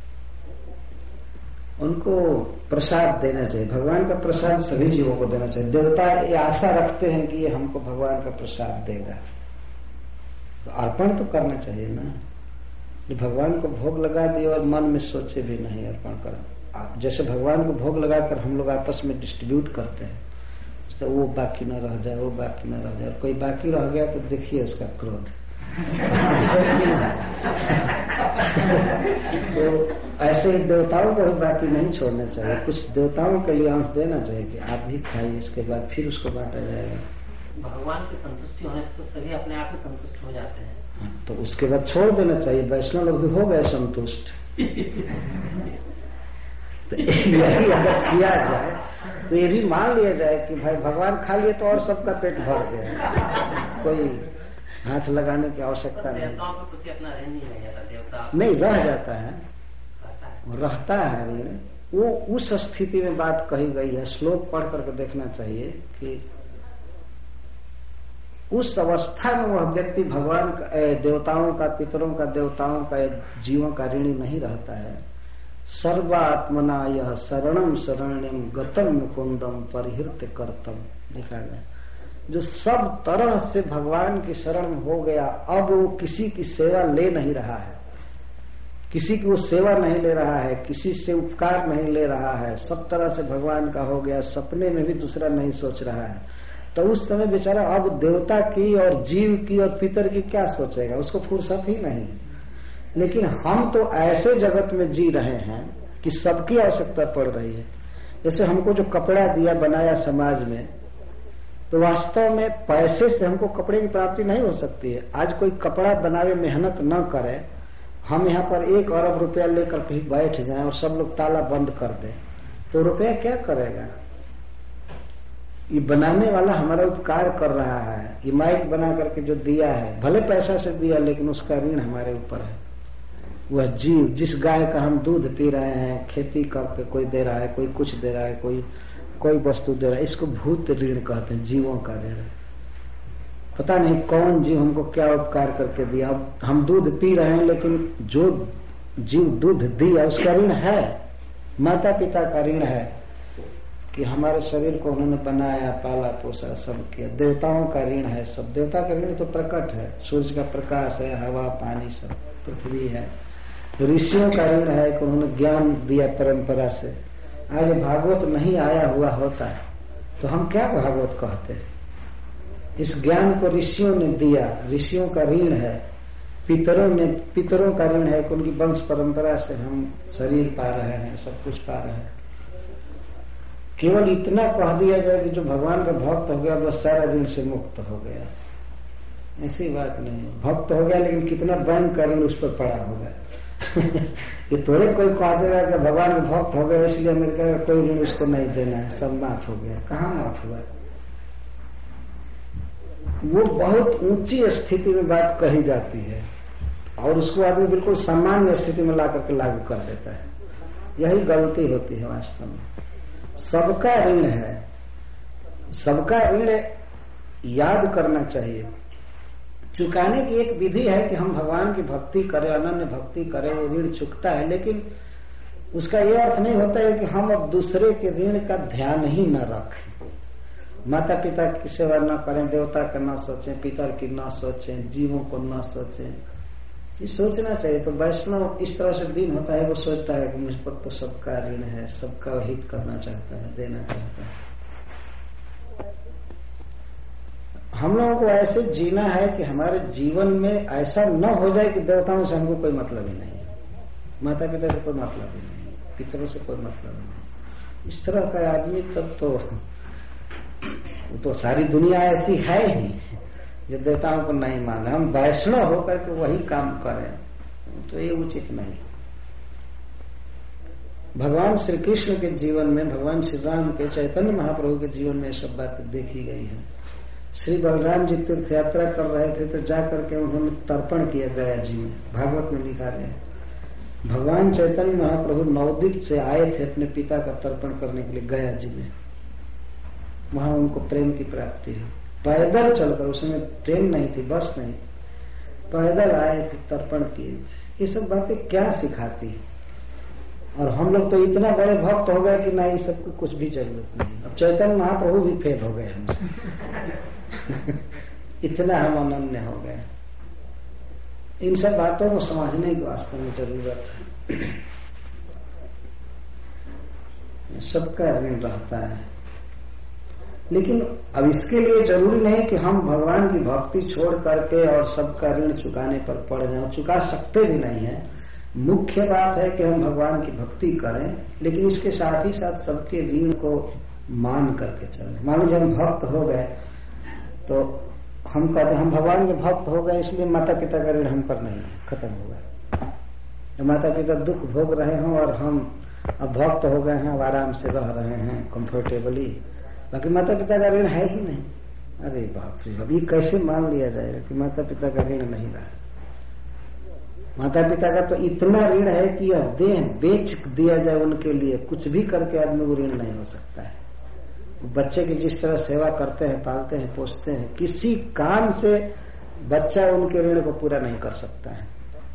उनको प्रसाद देना चाहिए, भगवान का प्रसाद सभी जीवों को देना चाहिए। देवता ये आशा रखते हैं कि ये हमको भगवान का प्रसाद देगा, तो अर्पण तो करना चाहिए ना। भगवान को भोग लगा दिए और मन में सोचे भी नहीं अर्पण कर। जैसे भगवान को भोग लगाकर हम लोग आपस में डिस्ट्रीब्यूट करते हैं, तो वो बाकी न रह जाए, वो बाकी न रह जाए, कोई बाकी रह गया तो देखिए उसका क्रोध। तो ऐसे ही देवताओं को भी बाकी नहीं छोड़ना चाहिए, कुछ देवताओं के लिए अंश देना चाहिए कि आप भी खाइए, इसके बाद फिर उसको बांटा जाएगा। भगवान की संतुष्टि होने से तो सभी अपने आप ही संतुष्ट हो जाते हैं, तो उसके बाद छोड़ देना चाहिए। वैष्णव लोग भी हो गए संतुष्ट। तो यही अगर किया जाए तो ये भी मान लिया जाए कि भाई भगवान खा लिए तो और सबका पेट भर गया, कोई हाथ लगाने की आवश्यकता नहीं। देवताओं के प्रति अपना रह नहीं रह जाता, देवता नहीं रह जाता है, रहता है। वो उस स्थिति में बात कही गई है, श्लोक पढ़ करके देखना चाहिए कि उस अवस्था में वह व्यक्ति भगवान का, देवताओं का, पितरों का, देवताओं का, जीवों का ऋणी नहीं रहता है। सर्वात्मना यह शरणम शरण्यम गतम मुकुंदम परिहृत्य कर्तम लिखा गया। जो सब तरह से भगवान की शरण में हो गया, अब वो किसी की सेवा ले नहीं रहा है, किसी की वो सेवा नहीं ले रहा है, किसी से उपकार नहीं ले रहा है, सब तरह से भगवान का हो गया, सपने में भी दूसरा नहीं सोच रहा है, तो उस समय बेचारा अब देवता की और जीव की और पितर की क्या सोचेगा, उसको फुर्सत ही नहीं। लेकिन हम तो ऐसे जगत में जी रहे हैं कि सबकी आवश्यकता पड़ रही है। जैसे हमको जो कपड़ा दिया बनाया समाज में, तो वास्तव में पैसे से हमको कपड़े की प्राप्ति नहीं हो सकती है। आज कोई कपड़ा बनावे मेहनत न करे, हम यहाँ पर एक अरब रुपया लेकर कहीं बैठ जाएं और सब लोग ताला बंद कर दें तो रुपया क्या करेगा? ये बनाने वाला हमारा उपकार कर रहा है। ये माइक बना करके जो दिया है, भले पैसा से दिया, लेकिन उसका ऋण हमारे ऊपर है। वह जीव, जिस गाय का हम दूध पी रहे हैं, खेती करके कोई दे रहा है, कोई कुछ दे रहा है, कोई कोई वस्तु दे रहा है, इसको भूत ऋण कहते हैं, जीवों का ऋण। पता नहीं कौन जीव हमको क्या उपकार करके दिया। अब हम दूध पी रहे हैं, लेकिन जो जीव दूध दिया उसका ऋण है, माता पिता का ऋण है कि हमारे शरीर को उन्होंने बनाया, पाला पोसा, सब किया। देवताओं का ऋण है सब। देवता का ऋण तो प्रकट है, सूर्य का प्रकाश है, हवा पानी सब, पृथ्वी है। ऋषियों का ऋण है कि उन्होंने ज्ञान दिया परंपरा से। आज भागवत नहीं आया हुआ होता तो हम क्या भागवत कहते हैं? इस ज्ञान को ऋषियों ने दिया, ऋषियों का ऋण है। पितरों ने पितरों का ऋण है कि उनकी वंश परंपरा से हम शरीर पा रहे हैं, सब कुछ पा रहे हैं। केवल इतना कह दिया जाए कि जो भगवान का भक्त हो गया बस सारा ऋण से मुक्त हो गया, ऐसी बात नहीं। भक्त हो गया लेकिन कितना बैंक का ऋण उस पर पड़ा होगा। ये थोड़े कोई कह देगा कि भगवान का भक्त हो गया इसलिए अमेरिका का कोई ऋण उसको नहीं देना है, सब माफ हो गया। कहाँ माफ हुआ? वो बहुत ऊंची स्थिति में बात कही जाती है और उसको आदमी बिल्कुल सामान्य स्थिति में ला करके लागू कर देता है। यही गलती होती है वास्तव में। सबका ऋण है, सबका ऋण याद करना चाहिए। चुकाने की एक विधि है कि हम भगवान की भक्ति करें, अनन्य भक्ति करें, वो ऋण चुकता है। लेकिन उसका यह अर्थ नहीं होता है कि हम अब दूसरे के ऋण का ध्यान ही न रखें। माता पिता की सेवा न करें, देवता का न सोचें, पितर की न सोचें, जीवों को न सोचें। ये सोचना चाहिए। तो वैष्णव इस तरह से दिन होता है, वो सोचता है कि मुझ पर तो सबका ऋण है, सबका हित करना चाहता है, देना चाहता है। हम लोगों को ऐसे जीना है कि हमारे जीवन में ऐसा न हो जाए कि देवताओं से हमको कोई मतलब ही नहीं है, माता पिता से कोई मतलब ही नहीं, पितरों से कोई मतलब नहीं। इस तरह का आदमी तब तो तो सारी दुनिया ऐसी है ही जो देवताओं को नहीं माने। हम वैष्णव होकर के वही काम करें तो ये उचित नहीं। भगवान श्री कृष्ण के जीवन में, भगवान श्री राम के, चैतन्य महाप्रभु के जीवन में सब बातें देखी गई है। श्री बलराम जी तीर्थ यात्रा कर रहे थे तो जाकर के उन्होंने तर्पण किया गया जी में, भागवत में लिखा है। भगवान चैतन्य महाप्रभु नवद्वीप से आए थे अपने पिता का तर्पण करने के लिए गया जी में। वहां उनको प्रेम की प्राप्ति है। पैदल चलकर, उसमें ट्रेन नहीं थी, बस नहीं, पैदल आए थे, तर्पण किए थे। ये सब बातें क्या सिखाती है? और हम लोग तो इतना बड़े भक्त हो गए कि ना ये सबको कुछ भी जरूरत नहीं। अब चैतन्य महाप्रभु भी फेल हो गए हमसे। इतना हम अनन्य हो गए। इन सब बातों को समझने की वास्तव में जरूरत है। सबका ऋण रहता है, लेकिन अब इसके लिए जरूरी नहीं कि हम भगवान की भक्ति छोड़ करके और सबका ऋण चुकाने पर पड़ जाएं। चुका सकते भी नहीं है। मुख्य बात है कि हम भगवान की भक्ति करें, लेकिन इसके साथ ही साथ सबके ऋण को मान करके चलें। मान लीजिए हम भक्त हो गए तो हम कहते हम भगवान के भक्त हो गए इसलिए माता पिता का ऋण हम पर नहीं, खत्म हो गया। माता पिता दुख भोग रहे हों और हम अब भक्त हो गए हैं, अब आराम से रह रहे हैं कंफर्टेबली, बाकी माता पिता का ऋण है ही नहीं। अरे बाप रे, अब ये कैसे मान लिया जाएगा कि माता पिता का ऋण नहीं रहा? माता पिता का तो इतना ऋण है कि यह देह बेच दिया जाए उनके लिए, कुछ भी करके आदमी को ऋण नहीं हो सकता है। बच्चे की जिस तरह सेवा करते हैं, पालते हैं, पोसते हैं, किसी काम से बच्चा उनके ऋण को पूरा नहीं कर सकता है।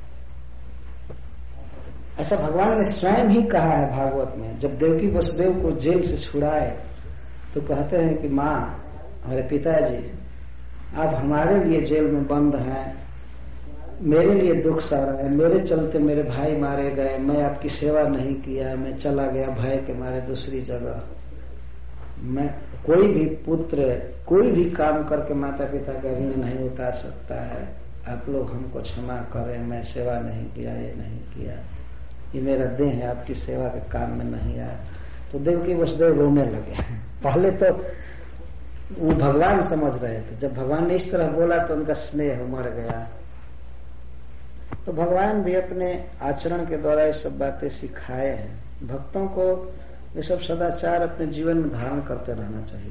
ऐसा भगवान ने स्वयं ही कहा है भागवत में। जब देवकी वसुदेव को जेल से छुड़ाए तो कहते हैं कि माँ, हमारे पिताजी, आप हमारे लिए जेल में बंद हैं, मेरे लिए दुख सारा है, मेरे चलते मेरे भाई मारे गए, मैं आपकी सेवा नहीं किया, मैं चला गया भय के मारे दूसरी जगह। मैं कोई भी पुत्र कोई भी काम करके माता पिता का ऋण नहीं उतार सकता है। आप लोग हमको क्षमा करें, मैं सेवा नहीं किया, ये नहीं किया, ये मेरा देह है, आपकी सेवा के काम में नहीं आया। तो देवकी वसुदेव रोने लगे। पहले तो वो भगवान समझ रहे थे, जब भगवान ने इस तरह बोला तो उनका स्नेह उमड़ गया। तो भगवान भी अपने आचरण के द्वारा ये सब बातें सिखाए हैं। भक्तों को ये सब सदाचार अपने जीवन में धारण करते रहना चाहिए।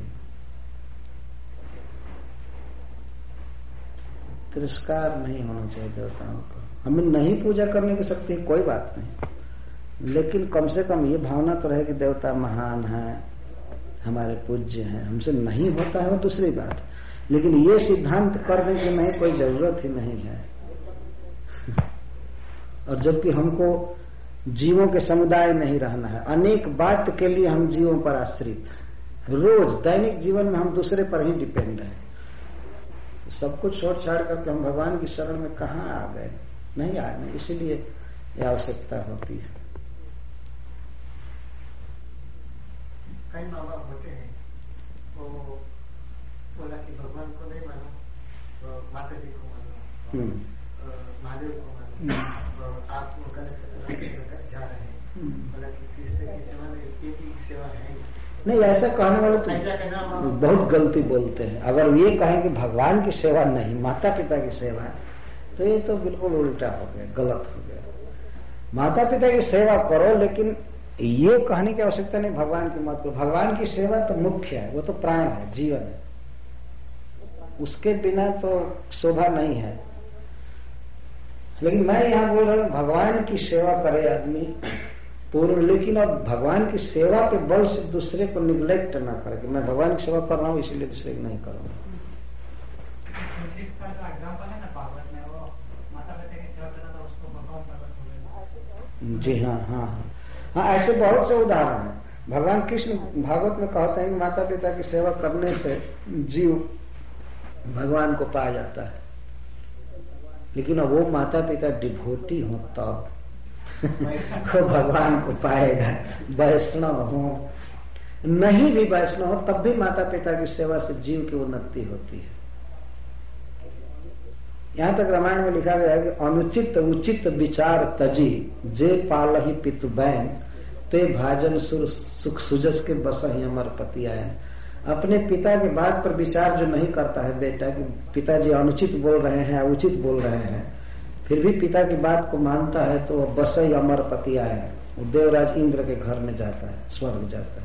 तिरस्कार नहीं होना चाहिए देवताओं को। हमें नहीं पूजा करने की शक्ति कोई बात नहीं, लेकिन कम से कम ये भावना तो रहे कि देवता महान है, हमारे पूज्य हैं। हमसे नहीं होता है वो दूसरी बात, लेकिन ये सिद्धांत कर दें कि नहीं, कोई जरूरत ही नहीं है। और जबकि हमको जीवों के समुदाय में ही रहना है, अनेक बात के लिए हम जीवों पर आश्रित हैं। रोज दैनिक जीवन में हम दूसरे पर ही डिपेंड हैं। सब कुछ छोड़ छाड़ करके हम भगवान की शरण में कहाँ आ गए? नहीं आए नहीं, इसीलिए यह आवश्यकता होती है। कई माँ बाप होते हैं वो बोला कि भगवान को नहीं मानो तो माता जी को मानो, महादेव को मानो, आप गलत जा रहे हैं। बोला कि तीसरे की सेवा में एक ही सेवा है नहीं। ऐसा कहने वाले तो बहुत गलती बोलते हैं। अगर ये कहें कि भगवान की सेवा नहीं, माता पिता की सेवा है, तो ये तो बिल्कुल उल्टा हो गया, गलत हो गया। माता पिता की सेवा करो, लेकिन ये कहने की आवश्यकता नहीं भगवान की मत करो। भगवान की सेवा तो मुख्य है, वो तो प्राण है, जीवन है, उसके बिना तो शोभा नहीं है। लेकिन मैं यहां बोल रहा हूं भगवान की सेवा करे आदमी पूर्ण, लेकिन अब भगवान की सेवा के बल से दूसरे को निग्लेक्ट ना करे कि मैं भगवान की सेवा कर रहा हूं इसीलिए दूसरे को नहीं करूंगा। जी हाँ हाँ हाँ हाँ, ऐसे बहुत से उदाहरण हैं। भगवान कृष्ण भागवत में कहते हैं कि माता पिता की सेवा करने से जीव भगवान को पा जाता है। लेकिन अब वो माता पिता डिभोटी हो तब तो भगवान को पाएगा। वैष्णव हो, नहीं भी वैष्णव हो, तब भी माता पिता की सेवा से जीव की उन्नति होती है। यहां तक रामायण में लिखा गया है कि अनुचित उचित विचार तजी जे पालही पितु बैन ते भाजन सुर सुख सुजस के बस ही अमर पति आए। अपने पिता के बात पर विचार जो नहीं करता है बेटा कि पिताजी अनुचित बोल रहे हैं, उचित बोल रहे हैं, फिर भी पिता की बात को मानता है, तो बस ही अमर पति आए। वो देवराज इंद्र के घर में जाता है, स्वर्ग जाता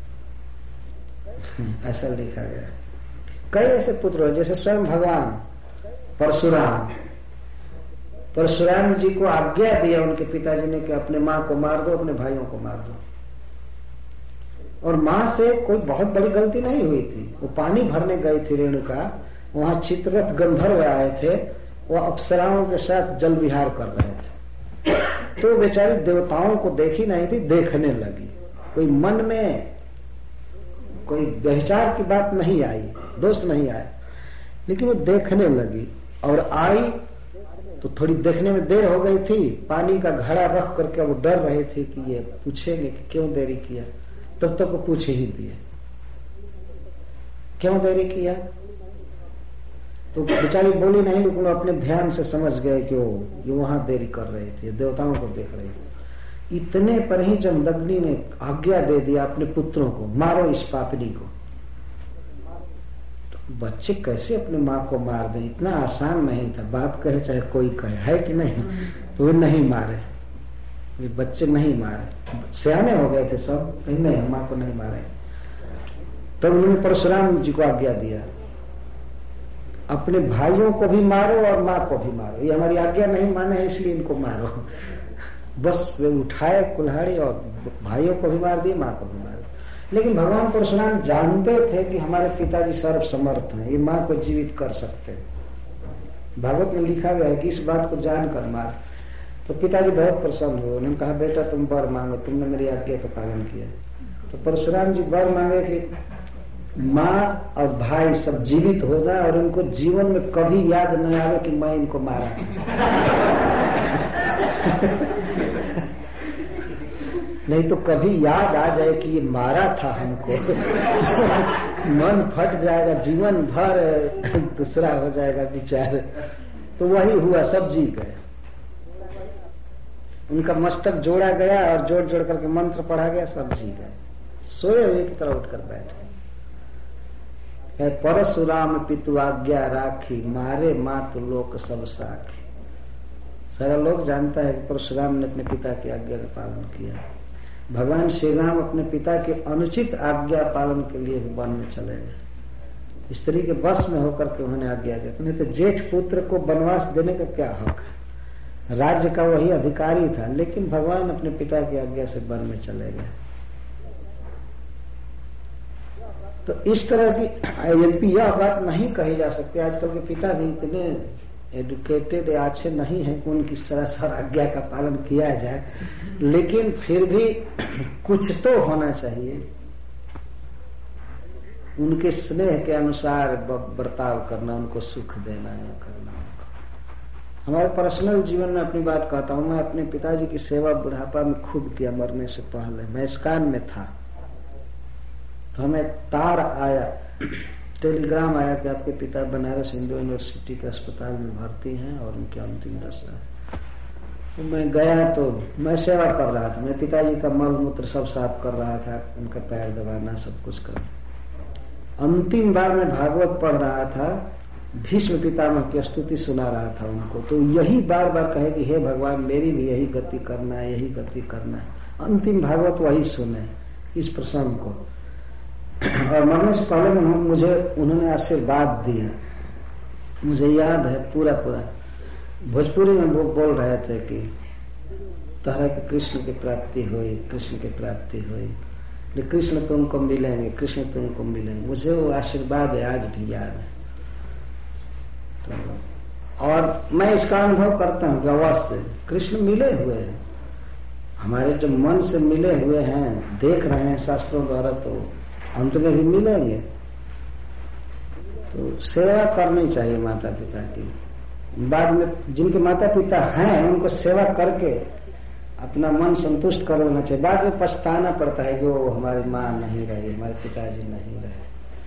है। ऐसा लिखा गया। कई ऐसे पुत्र हो, जैसे स्वयं भगवान परशुराम परशुराम जी को आज्ञा दिया उनके पिताजी ने कि अपने माँ को मार दो, अपने भाइयों को मार दो। और माँ से कोई बहुत बड़ी गलती नहीं हुई थी। वो पानी भरने गई थी रेणुका, वहां चित्ररथ गंधर्व आए थे, वो अप्सराओं के साथ जल विहार कर रहे थे। तो बेचारी देवताओं को देखी नहीं थी, देखने लगी। कोई मन में कोई व्यभिचार की बात नहीं आई, दोष नहीं आया, लेकिन वो देखने लगी। और आई तो थोड़ी देखने में देर हो गई थी। पानी का घड़ा रख करके वो डर रहे थे कि ये पूछेंगे कि क्यों देरी किया, तब तक वो पूछ ही दिए क्यों देरी किया। तो बेचारी बोली नहीं, लेकिन वो अपने ध्यान से समझ गए कि वो ये वहां देरी कर रहे थे, देवताओं को देख रहे थे। इतने पर ही जब अग्नि ने आज्ञा दे दिया अपने पुत्रों को, मारो इस पापड़ी को, तो बच्चे कैसे अपने माँ को मार दें? इतना आसान नहीं था। बाप कहे चाहे कोई कहे, है कि नहीं, तो वे नहीं मारे, वे बच्चे नहीं मारे। सियाने हो गए थे सब, नहीं माँ को नहीं मारे। तब तो उन्होंने परशुराम जी को आज्ञा दिया, अपने भाइयों को भी मारो और माँ को भी मारो। ये हमारी आज्ञा नहीं माने इसलिए इनको मारो। बस वे उठाए कुल्हाड़ी और भाइयों को भी मार दिए, माँ को भी मार दिया। लेकिन भगवान परशुराम जानते थे कि हमारे पिताजी सर्व समर्थ हैं, ये माँ को जीवित कर सकते हैं। भागवत में लिखा गया है कि इस बात को जानकर मार। तो पिताजी बहुत प्रसन्न हुए। उन्होंने कहा बेटा तुम वर मांगो, तुमने मेरी आज्ञा का पालन किया। तो परशुराम जी वर मांगे कि माँ और भाई सब जीवित हो जाए और उनको जीवन में कभी याद न आवे कि मैं इनको मारा। नहीं तो कभी याद आ जाए कि ये मारा था हमको। मन फट जाएगा, जीवन भर दूसरा हो जाएगा विचार। तो वही हुआ, सब जी गए। उनका मस्तक जोड़ा गया और जोड़ जोड़ करके मंत्र पढ़ा गया, सब जी गए। सोए हुए की तरह उठकर बैठे। परशुराम पितु आज्ञा राखी, मारे मातु लोक सब साखी। सारा लोग जानता है कि परशुराम ने अपने पिता की आज्ञा का पालन किया। भगवान श्री राम अपने पिता के अनुचित आज्ञा पालन के लिए वन में चले गए। स्त्री के बस में होकर के उन्होंने आज्ञा दी। नहीं तो जेठ पुत्र को वनवास देने का क्या हक है? राज्य का वही अधिकारी था, लेकिन भगवान अपने पिता की आज्ञा से वन में चले गए। तो इस तरह की यद्यपि यह बात नहीं कही जा सकती, आजकल के पिता भी इतने एडुकेटेड अच्छे नहीं है कि उनकी सरासर आज्ञा का पालन किया जाए, लेकिन फिर भी कुछ तो होना चाहिए। उनके स्नेह के अनुसार बर्ताव करना, उनको सुख देना या करना। हमारे पर्सनल जीवन में अपनी बात कहता हूं, मैं अपने पिताजी की सेवा बुढ़ापा में खूब किया। मरने से पहले मैं इस्कान में था, तो हमें तार आया, टेलीग्राम आया कि आपके पिता बनारस हिंदू यूनिवर्सिटी के अस्पताल में भर्ती हैं और उनकी अंतिम दशा है। तो मैं गया तो मैं सेवा कर रहा था, मेरे पिताजी का मल मूत्र सब साफ कर रहा था, उनका पैर दबाना सब कुछ कर। अंतिम बार मैं भागवत पढ़ रहा था, भीष्म पितामह की स्तुति सुना रहा था उनको, तो यही बार बार कहे कि हे भगवान मेरी भी यही गति करना है, यही गति करना है। अंतिम भागवत वही सुने इस प्रसंग को। और मरने से पहले में मुझे उन्होंने आशीर्वाद दिया, मुझे याद है पूरा पूरा। भोजपुरी में वो बोल रहे थे कि तरह की कृष्ण की प्राप्ति हुई, कृष्ण की प्राप्ति हुई, कृष्ण तुमको मिलेंगे, कृष्ण तुमको मिलेंगे। मुझे वो आशीर्वाद है, आज भी याद है। तो और मैं इसका अनुभव करता हूँ कि अवश्य कृष्ण मिले हुए हैं, हमारे जो मन से मिले हुए हैं, देख रहे हैं शास्त्रों द्वारा, तो अंत में भी मिलेंगे। तो सेवा करनी चाहिए माता पिता की। बाद में जिनके माता पिता हैं उनको सेवा करके अपना मन संतुष्ट कर लेना चाहिए। बाद में पछताना पड़ता है कि वो हमारी माँ नहीं रही, हमारे पिताजी नहीं रहे।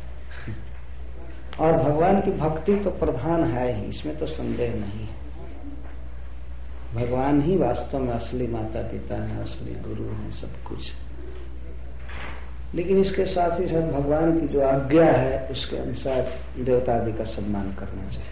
और भगवान की भक्ति तो प्रधान है ही, इसमें तो संदेह नहीं है। भगवान ही वास्तव में असली माता पिता हैं, असली गुरु हैं, सब कुछ। लेकिन इसके साथ ही साथ भगवान की जो आज्ञा है उसके अनुसार देवता आदि का सम्मान करना चाहिए।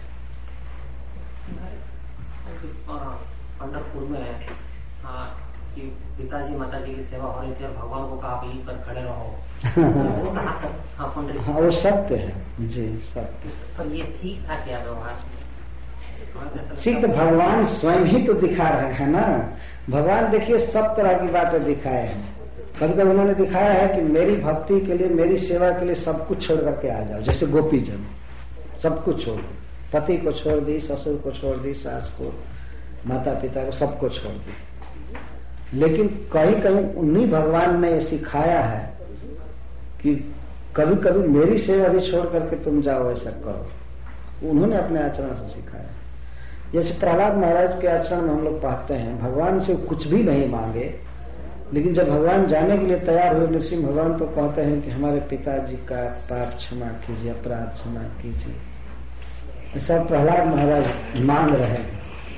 पंढरपुर में है कि पिताजी माताजी की सेवा हो रही थी और भगवान को कहा आप पर खड़े रहो। हाँ, वो सत्य है जी, सत्य। पर ये ठीक था क्या व्यवहार? ठीक, तो भगवान स्वयं ही तो दिखा रहे हैं ना। भगवान देखिए सब तरह की बातें दिखाए हैं। कभी कभी उन्होंने दिखाया है कि मेरी भक्ति के लिए, मेरी सेवा के लिए सब कुछ छोड़ करके आ जाओ। जैसे गोपीजन सब कुछ छोड़ दी, पति को छोड़ दी, ससुर को छोड़ दी, सास को, माता पिता को, सबको छोड़ दी। लेकिन कहीं कहीं उन्हीं भगवान ने ये सिखाया है कि कभी कभी मेरी सेवा भी छोड़ करके तुम जाओ, ऐसा करो। उन्होंने अपने आचरण से सिखाया। जैसे प्रहलाद महाराज के आचरण में हम लोग पाते हैं, भगवान से कुछ भी नहीं मांगे, लेकिन जब भगवान जाने के लिए तैयार हुए, नृसिंह भगवान तो कहते हैं कि हमारे पिताजी का पाप क्षमा कीजिए, अपराध क्षमा कीजिए। ऐसा प्रहलाद महाराज मांग रहे हैं।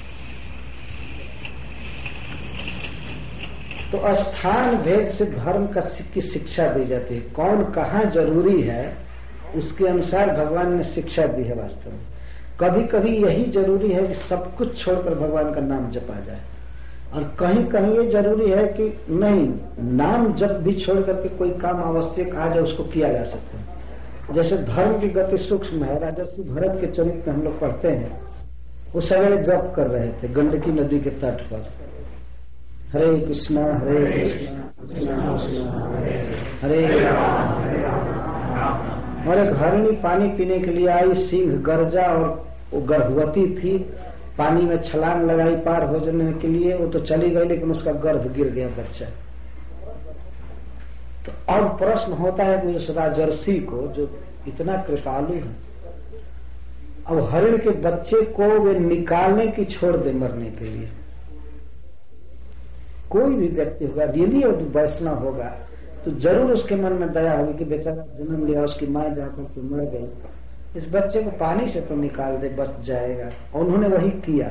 तो स्थान भेद से धर्म का की शिक्षा दी जाती है। कौन कहाँ जरूरी है उसके अनुसार भगवान ने शिक्षा दी है। वास्तव में कभी कभी यही जरूरी है कि सब कुछ छोड़कर भगवान का नाम जपा जाए, और कहीं कहीं ये जरूरी है कि नहीं, नाम जब भी छोड़ करके कोई काम आवश्यक आ जाए उसको किया जा सकता है। जैसे धर्म की गति सूक्ष्म है। राजर्षि भरत के चरित्र में हम लोग पढ़ते हैं, वो सवेरे जप कर रहे थे गंडकी नदी के तट पर, हरे कृष्णा हरे कृष्णा कृष्णा कृष्णा हरे राम। और एक हरिणी पानी पीने के लिए आई, सिंह गरजा और वो गर्भवती थी, पानी में छलांग लगाई पार हो जाने के लिए। वो तो चली गई लेकिन उसका गर्भ गिर गया बच्चा। तो अब प्रश्न होता है कि उस राजर्षि को जो इतना कृपालु है, अब हरिण के बच्चे को वे निकालने की छोड़ दे मरने के लिए। कोई भी व्यक्ति होगा, यदि वैष्णव होगा, तो जरूर उसके मन में दया होगी कि बेचारा जन्म लिया, उसकी माँ जाकर के मर गई, इस बच्चे को पानी से तो निकाल दे, बच जाएगा। और उन्होंने वही किया,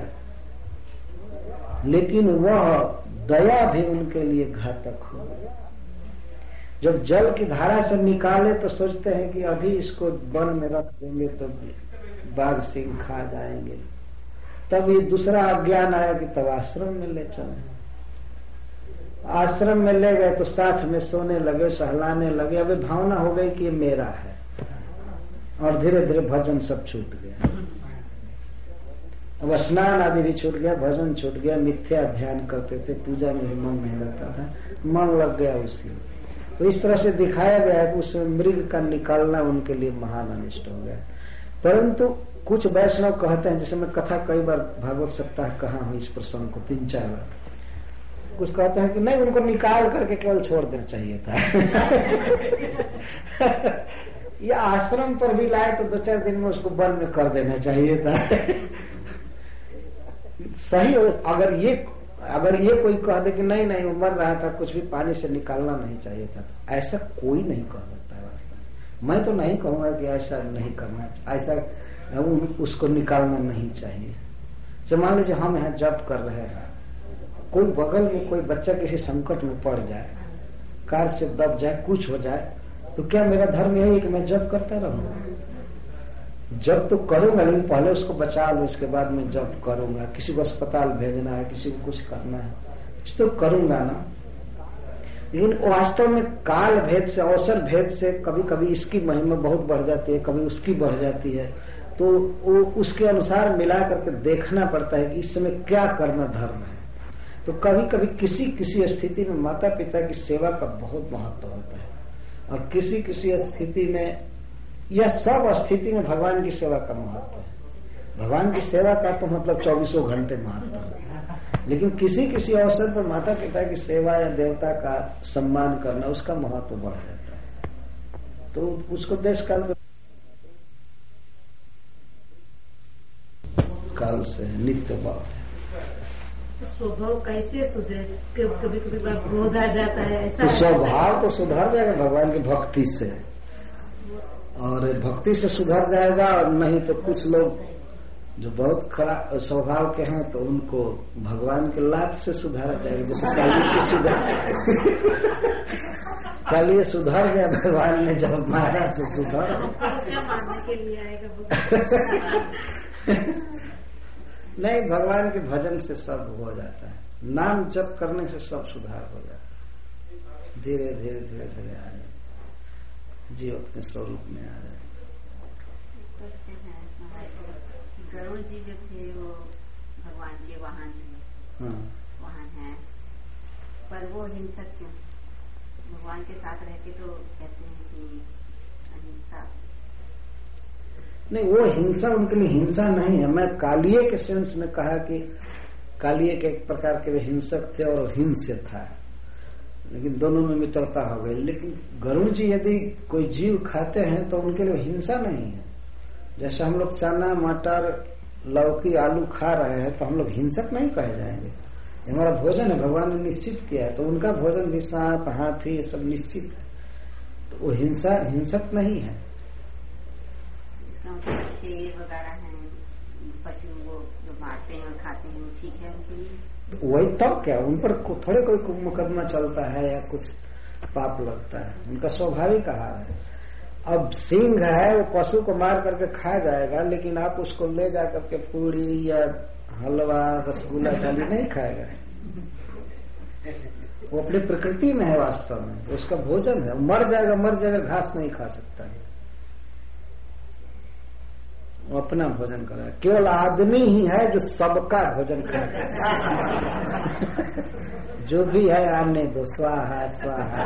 लेकिन वह दया भी उनके लिए घातक हो। जब जल की धारा से निकाले तो सोचते हैं कि अभी इसको वन में रख देंगे तो बाघ सिंह खा जाएंगे, तब ये दूसरा अज्ञान आया कि तब आश्रम में ले चले। आश्रम में ले गए तो साथ में सोने लगे, सहलाने लगे। अभी भावना हो गई कि ये मेरा है, और धीरे धीरे भजन सब छूट गया। अब स्नान आदि भी छूट गया, भजन छूट गया, मिथ्या ध्यान करते थे, पूजा में भी मन नहीं लगता था, मन लग गया उसी में। तो इस तरह से दिखाया गया कि उस मृग का निकालना उनके लिए महान अनिष्ट हो गया। परंतु कुछ वैष्णव कहते हैं, जैसे मैं कथा कई बार भागवत सप्ताह कहा हूं इस प्रसंग को तीन चार बार, कुछ कहते हैं कि नहीं, उनको निकाल करके केवल छोड़ देना चाहिए था। या आश्रम पर भी लाए तो दो चार दिन में उसको वन में कर देना चाहिए था। सही हो, अगर ये अगर ये कोई कह दे कि नहीं नहीं वो मर रहा था, कुछ भी पानी से निकालना नहीं चाहिए था, तो ऐसा कोई नहीं कह सकता है वास्तव में। मैं तो नहीं कहूंगा कि ऐसा नहीं करना, ऐसा उसको निकालना नहीं चाहिए। तो मान लीजिए हम यहाँ जप कर रहे हैं, कोई बगल में कोई बच्चा किसी संकट में पड़ जाए, कार से दब जाए, कुछ हो जाए, तो क्या मेरा धर्म यही है कि मैं जप करता रहूंगा? जब तो करूंगा, लेकिन पहले उसको बचा लो, उसके बाद में जब करूंगा। किसी को अस्पताल भेजना है, किसी को कुछ करना है, तो करूंगा ना। लेकिन वास्तव में काल भेद से, अवसर भेद से कभी कभी इसकी महिमा बहुत बढ़ जाती है, कभी उसकी बढ़ जाती है। तो वो उसके अनुसार मिला करके देखना पड़ता है कि इस समय क्या करना धर्म है। तो कभी कभी किसी किसी स्थिति में माता पिता की सेवा का बहुत महत्व होता है, और किसी किसी स्थिति में, यह सब स्थिति में भगवान की सेवा का महत्व है। भगवान की सेवा का तो मतलब चौबीसों घंटे महत्व है, लेकिन किसी किसी अवसर पर माता पिता की सेवा या देवता का सम्मान करना, उसका महत्व बढ़ जाता है। तो उसको देश काल काल से नित्य भाव है। स्वभाव कैसे सुधरे? कभी कभी क्रोध आ जाता है, ऐसा तो स्वभाव तो सुधर जाएगा भगवान की भक्ति से, और भक्ति से सुधर जाएगा। और नहीं तो कुछ लोग जो बहुत खराब स्वभाव के हैं, तो उनको भगवान के लात से सुधारा जाएगा। जैसे काली के सुधार काली सुधर गया, भगवान ने जब मारा तो सुधर। क्या मारने के लिए आएगा? नहीं, भगवान के भजन से सब हो जाता है, नाम जप करने से सब सुधार हो जाता है। धीरे धीरे धीरे धीरे आ जाए, जीव अपने स्वरूप में आ जाए। गरुड़ जी जो थे वो भगवान के वाहन थे, हाँ। वाहन है, पर वो हिंसक क्यों? भगवान के साथ रहते तो कहते हैं कि अहिंसा। नहीं, वो हिंसा उनके लिए हिंसा नहीं है। मैं कालिये के सेंस में कहा कि कालिये के एक प्रकार के वे हिंसक थे और हिंस्य था, लेकिन दोनों में मित्रता हो गई। लेकिन गरुड़ जी यदि कोई जीव खाते हैं तो उनके लिए हिंसा नहीं है। जैसे हम लोग चना मटर लौकी आलू खा रहे हैं तो हम लोग हिंसक नहीं कहे जाएंगे, हमारा भोजन है, भगवान ने निश्चित किया है। तो उनका भोजन भी सांप हाथी ये सब निश्चित है, तो वो हिंसा हिंसक नहीं है। शेर वगैरह हैं, पशु वो जो मारते हैं और खाते हैं, वो ठीक है उनके लिए? वही तब क्या, उन पर थोड़े कोई मुकदमा चलता है या कुछ पाप लगता है, उनका स्वाभाविक आहार है। अब सिंह है, वो पशु को मार करके खा जाएगा, लेकिन आप उसको ले जा करके पूरी या हलवा रसगुल्ला दाली नहीं खाएगा। वो अपनी प्रकृति में है, वास्तव में उसका भोजन है। मर जाएगा मर जाएगा, घास नहीं खा सकता है, वो अपना भोजन कर रहा है। केवल आदमी ही है जो सबका भोजन कर रहा है। जो भी है आने दो, स्वाहा स्वाहा।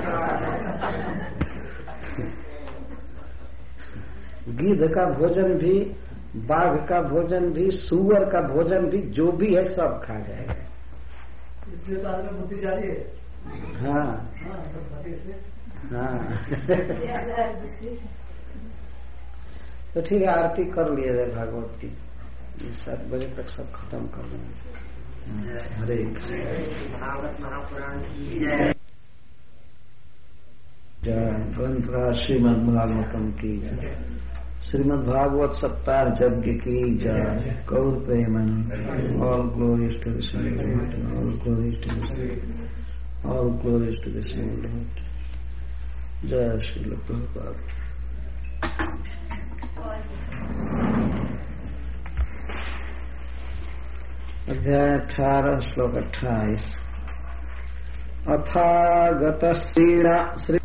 गिद्ध का भोजन भी, बाघ का भोजन भी, सुअर का भोजन भी, जो भी है सब खा जाएगा। इसलिए तो आदमी बुद्धि जा रही है। हाँ हाँ। तो ठीक है, आरती कर लिया जाए भागवत की, सात बजे तक सब खत्म कर देंगे। हरे भागवत महापुराण की जय। जय श्रीमद भागवतम की जय। श्रीमद भागवत सप्ताह यज्ञ की जय। गौर प्रेमन all glories to the saint, all glories to the all glories to the saint. जय श्री प्रभुपाद। अध्याय अठारह श्लोक अट्ठाईस। अथागत श्रीणा श्री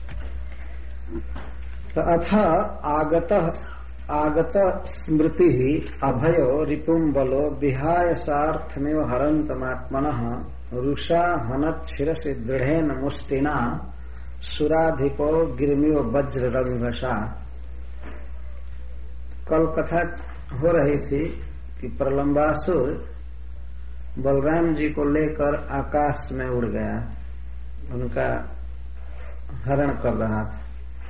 अथा आगत आगत स्मृति अभयो रिपुम बलो विहाय सार्थमेव हरन्तमात्मनः रुषा हनत शिरसि दृढ़ेन मुष्टिना सुराधिपो गिरमिव वज्र रंगसा। कल कथा हो रही थी कि प्रलंबासुर बलराम जी को लेकर आकाश में उड़ गया, उनका हरण कर रहा था।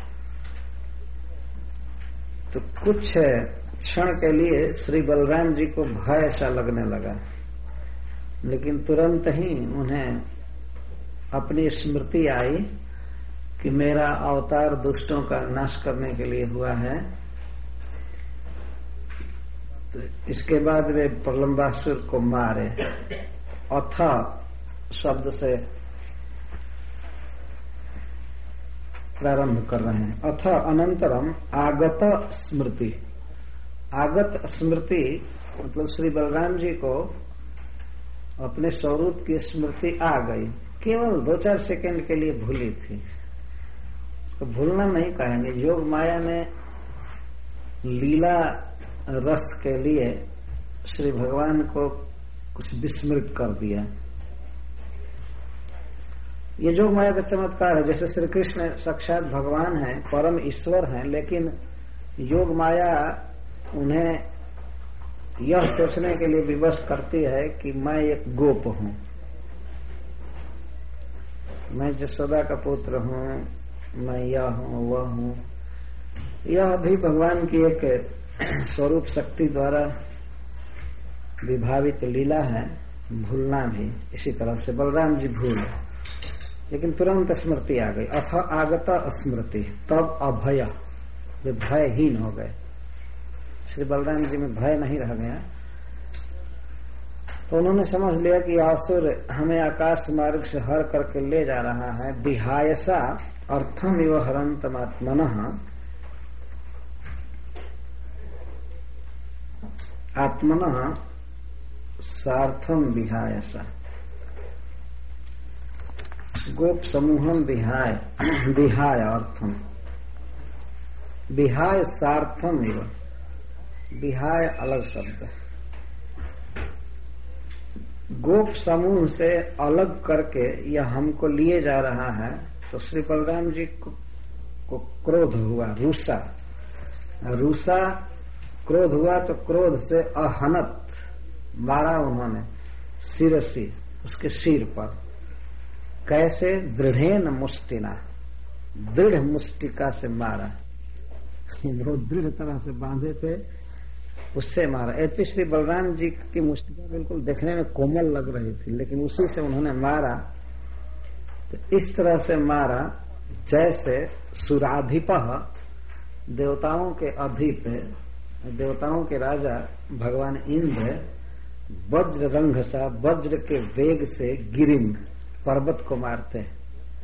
तो कुछ क्षण के लिए श्री बलराम जी को भय सा लगने लगा, लेकिन तुरंत ही उन्हें अपनी स्मृति आई कि मेरा अवतार दुष्टों का नाश करने के लिए हुआ है। तो इसके बाद वे प्रलंबासुर को मारे। अथ शब्द से प्रारंभ कर रहे हैं। अथ अनंतरम आगत स्मृति। आगत स्मृति मतलब श्री बलराम जी को अपने स्वरूप की स्मृति आ गई, केवल दो चार सेकंड के लिए भूली थी। तो भूलना नहीं कहेंगे, योग माया ने लीला रस के लिए श्री भगवान को कुछ विस्मृत कर दिया। ये योग माया का चमत्कार है। जैसे श्री कृष्ण साक्षात भगवान है, परम ईश्वर हैं, लेकिन योग माया उन्हें यह सोचने के लिए विवश करती है कि मैं एक गोप हूं, मैं जसोदा का पुत्र हूं, मैं यह हूं वह हूं। यह भी भगवान की एक स्वरूप शक्ति द्वारा विभावित लीला है, भूलना भी इसी तरह से बलराम जी भूल, लेकिन तुरंत स्मृति आ गई। अथ आगत स्मृति, तब अभय, वे भयहीन हो गए। श्री बलराम जी में भय नहीं रह गया। तो उन्होंने समझ लिया कि आसुर हमें आकाश मार्ग से हर करके ले जा रहा है। विहायसा अर्थम इव हरन्तमात्मनः, आत्मनः सार्थम विहायसा। गोप समूहम विहाय, विहाय अर्थम, विहाय सार्थम इव, विहाय अलग शब्द है। गोप समूह से अलग करके यह हमको लिए जा रहा है। तो श्री बलराम जी को, को क्रोध हुआ, रूसा रूसा क्रोध हुआ। तो क्रोध से अहनत, मारा उन्होंने, शिरसी, उसके सिर पर। कैसे? दृढ़ेन मुष्टिना, दृढ़ मुष्टिका से मारा। बहुत दृढ़ तरह से बांधे थे, उससे मारा। यद्यपि श्री बलराम जी की मुष्टिका बिल्कुल देखने में कोमल लग रही थी, लेकिन उसी से उन्होंने मारा। तो इस तरह से मारा जैसे सुराधिपः, देवताओं के अधिप, देवताओं के राजा भगवान इंद्र वज्र रंग सा, वज्र के वेग से गिरिम, पर्वत को मारते हैं।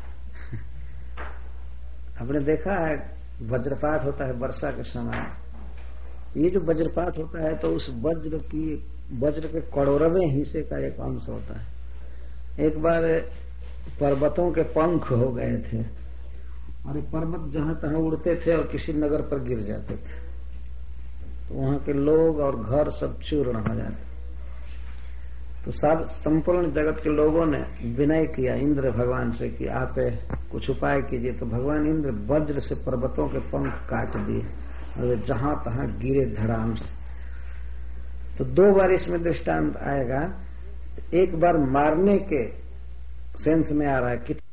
आपने देखा है वज्रपात होता है वर्षा के समय। ये जो वज्रपात होता है तो उस वज्र की, वज्र के करोड़वें हिस्से का एक अंश होता है। एक बार पर्वतों के पंख हो गए थे और ये पर्वत जहां तहां उड़ते थे और किसी नगर पर गिर जाते थे, तो वहां के लोग और घर सब चूर्ण हो जाते। तो सब संपूर्ण जगत के लोगों ने विनय किया इंद्र भगवान से कि आप कुछ उपाय कीजिए। तो भगवान इंद्र वज्र से पर्वतों के पंख काट दिए और जहां तहां गिरे धड़ाम से। तो दो बार इसमें दृष्टांत आएगा। एक बार मारने के सेंस में आ रहा है कि